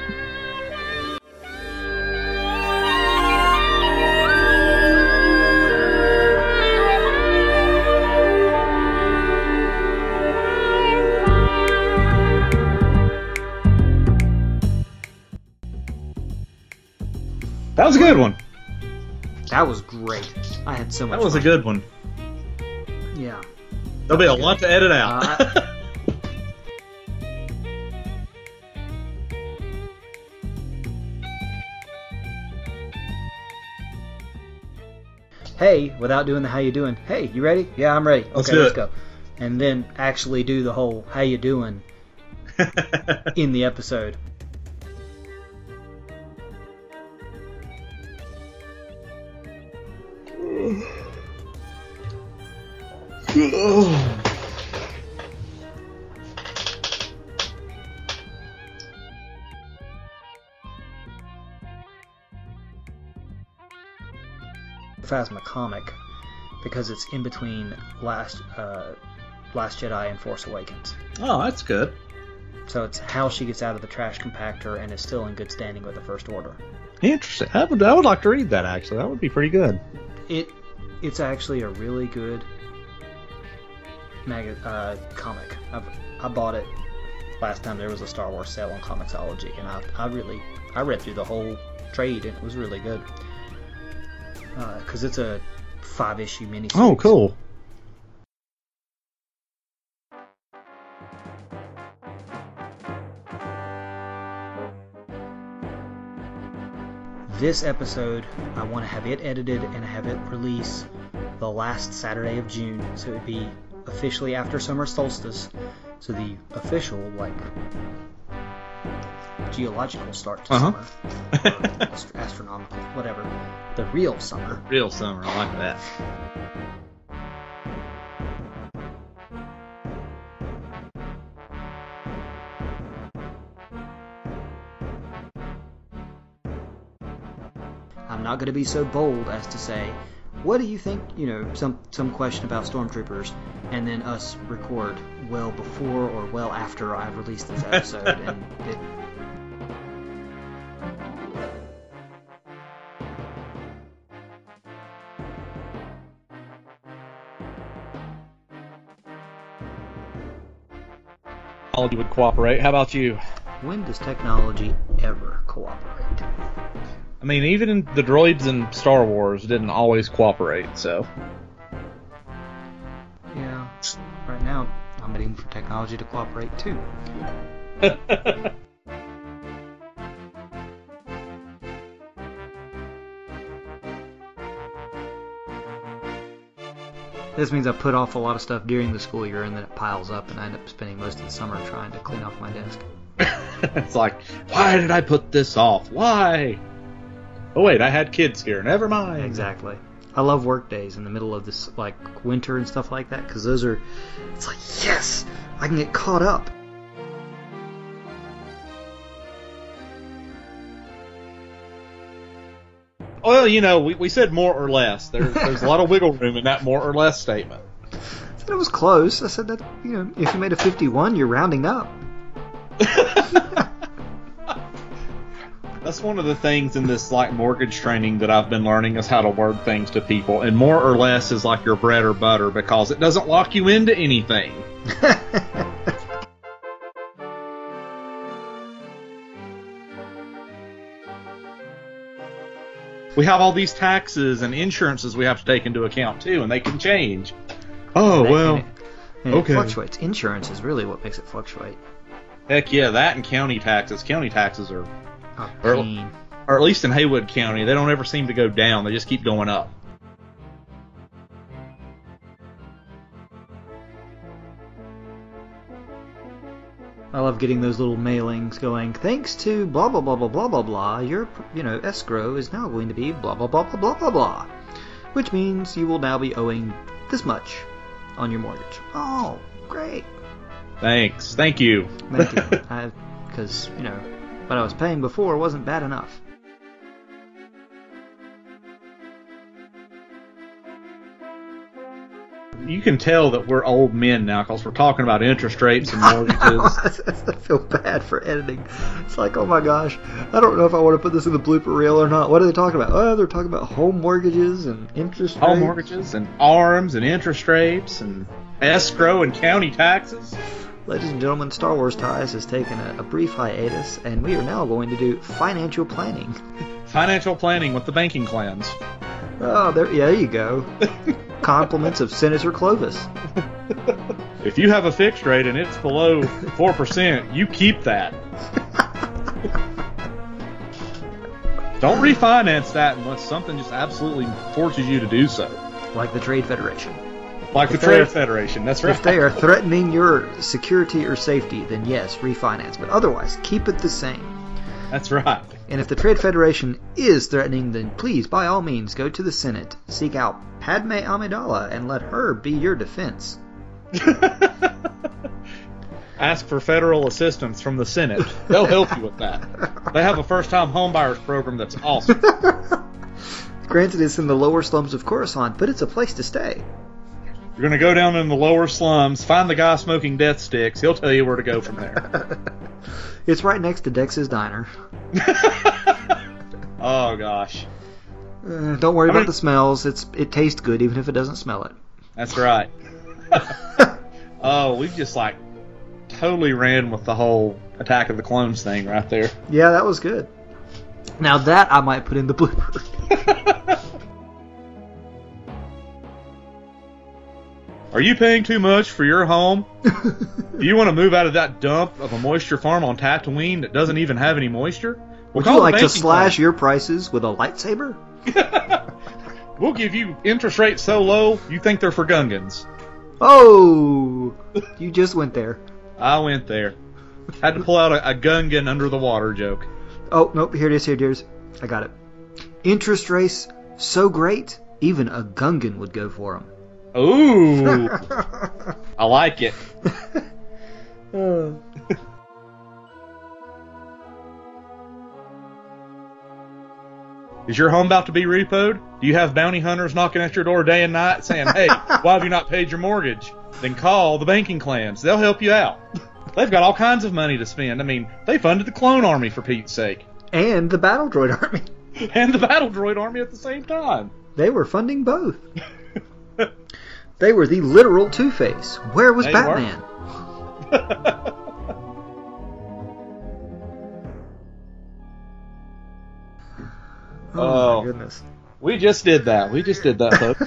That was a good one. That was great. I had so much fun. That was a good one. Yeah. There'll be a lot to edit out. Hey, without doing the how you doing. Hey, you ready? Yeah, I'm ready. Okay, let's go. And then actually do the whole how you doing in the episode. Phasma comic, because it's in between Last Jedi and Force Awakens. Oh, that's good. So it's how she gets out of the trash compactor and is still in good standing with the First Order. Interesting. I would like to read that, actually. That would be pretty good. It's actually a really good comic. I bought it last time there was a Star Wars sale on Comixology, and I read through the whole trade, and it was really good. Because it's a 5-issue miniseries. Oh, cool. this episode, I want to have it edited and have it release the last Saturday of June, so it would be officially after summer solstice. So the official, like, geological start to summer, or astronomical, whatever, the real summer. Real summer, I like that. I'm not going to be so bold as to say, what do you think, some question about stormtroopers, and then us record well before or well after I've released this episode, and it... Technology would cooperate. How about you? When does technology ever cooperate? I mean, even the droids in Star Wars didn't always cooperate, so... Yeah, right now I'm waiting for technology to cooperate too. This means I put off a lot of stuff during the school year, and then it piles up, and I end up spending most of the summer trying to clean off my desk. It's like, why did I put this off? Why? Oh wait, I had kids here. Never mind. Exactly. I love work days in the middle of this, like, winter and stuff like that, because those are, it's like, yes, I can get caught up. Well, we said more or less. There's a lot of wiggle room in that more or less statement. I said it was close. I said that, if you made a 51, you're rounding up. That's one of the things in this, like, mortgage training that I've been learning is how to word things to people. And more or less is like your bread or butter because it doesn't lock you into anything. We have all these taxes and insurances we have to take into account, too, and they can change. Oh, well, okay. It fluctuates. Insurance is really what makes it fluctuate. Heck yeah, that and county taxes. County taxes are... Or at least in Haywood County, they don't ever seem to go down. They just keep going up. I love getting those little mailings going, thanks to blah blah blah blah blah blah blah, your escrow is now going to be blah blah blah blah blah blah blah, which means you will now be owing this much on your mortgage. Oh, great. Thanks. Thank you. Thank you. Because, what I was paying before wasn't bad enough. You can tell that we're old men now because we're talking about interest rates and mortgages. I feel bad for editing. It's like, oh my gosh, I don't know if I want to put this in the blooper reel or not. What are they talking about? Oh, they're talking about home mortgages and interest rates. Home mortgages and ARMs and interest rates and escrow and county taxes. Ladies and gentlemen, Star Wars Ties has taken a brief hiatus, and we are now going to do financial planning. Financial planning with the banking clans. Oh, there you go. Compliments of Senator Clovis. If you have a fixed rate and it's below 4%, you keep that. Don't refinance that unless something just absolutely forces you to do so. Like the Trade Federation. Like the Trade Federation, that's right. If they are threatening your security or safety, then yes, refinance. But otherwise, keep it the same. That's right. And if the Trade Federation is threatening, then please, by all means, go to the Senate, seek out Padme Amidala, and let her be your defense. Ask for federal assistance from the Senate. They'll help you with that. They have a first-time homebuyers program that's awesome. Granted, it's in the lower slums of Coruscant, but it's a place to stay. You're going to go down in the lower slums, find the guy smoking death sticks. He'll tell you where to go from there. It's right next to Dex's Diner. Oh, gosh. Don't worry about the smells. It tastes good even if it doesn't smell it. That's right. Oh, we've just, totally ran with the whole Attack of the Clones thing right there. Yeah, that was good. Now that I might put in the blooper. Are you paying too much for your home? Do you want to move out of that dump of a moisture farm on Tatooine that doesn't even have any moisture? Would call you the like to banking slash plan. your prices with a lightsaber? We'll give you interest rates so low, you think they're for Gungans. Oh! You just went there. I went there. Had to pull out a Gungan under the water joke. Oh, nope, here it is, here it is. I got it. Interest rates so great, even a Gungan would go for them. Ooh! I like it. Is your home about to be repoed? Do you have bounty hunters knocking at your door day and night saying, hey, why have you not paid your mortgage? Then call the banking clans. They'll help you out. They've got all kinds of money to spend. I mean, they funded the clone army, for Pete's sake. And the Battle Droid Army. And the Battle Droid Army at the same time. They were funding both. They were the literal Two-Face. Where was They Batman? Oh, my goodness. We just did that. Folks.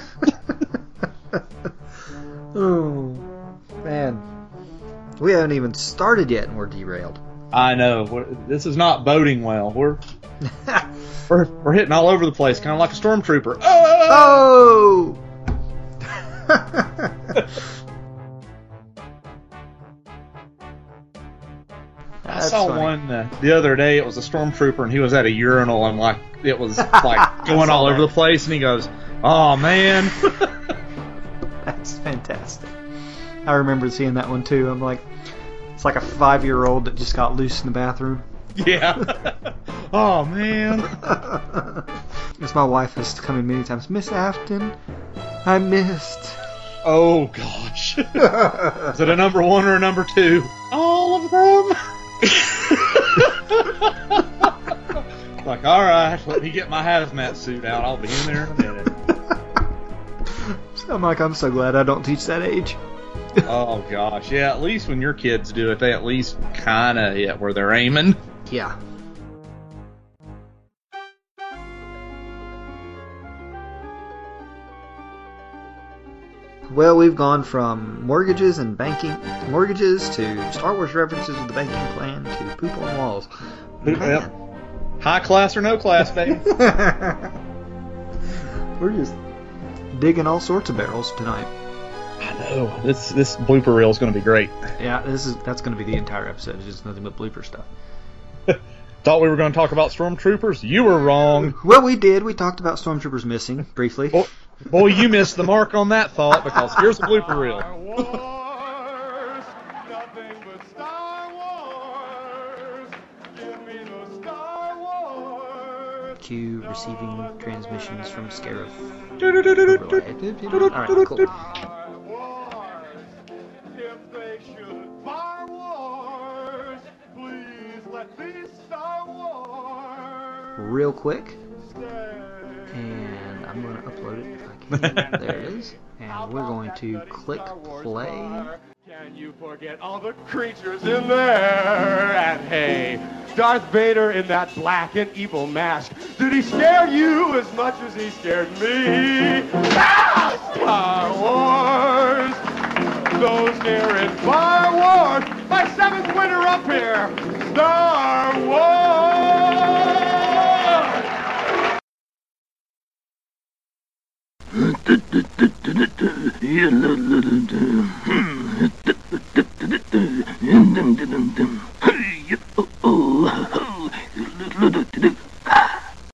Oh, man. We haven't even started yet and we're derailed. I know. This is not boding well. We're hitting all over the place, kind of like a stormtrooper. Oh! I saw one the other day. It was a stormtrooper, and he was at a urinal, and it was like going all over the place. And he goes, "Oh man!" That's fantastic. I remember seeing that one too. I'm like, it's like a 5-year-old that just got loose in the bathroom. Yeah. Oh man. As my wife has come in many times, Miss Afton, I missed. Oh gosh. Is it a number 1 or a number 2? All of them. Like, all right, let me get my hazmat suit out. I'll be in there in a minute. I'm so glad I don't teach that age. Oh gosh, yeah. At least when your kids do it, they at least kind of hit where they're aiming. Yeah. Well, we've gone from mortgages to Star Wars references with the banking clan to poop on walls. Yep. High class or no class, baby. We're just digging all sorts of barrels tonight. I know. This blooper reel is going to be great. Yeah, that's going to be the entire episode. It's just nothing but blooper stuff. Thought we were going to talk about stormtroopers? You were wrong. Well, we did. We talked about stormtroopers missing briefly. Boy, you missed the mark on that thought, because here's the blooper reel. Wars, nothing but Star Wars. Give me the Star Wars. Q receiving transmissions from Scarif. Alright, cool. If they should Star Wars, please let me Star Wars. Real quick. And I'm going to upload it if I can. There it is. And we're going to click play. Can you forget all the creatures in there? And hey, Darth Vader in that black and evil mask. Did he scare you as much as he scared me? Ah! Star Wars! So scaring Star Wars! My 7th winner up here! Star Wars!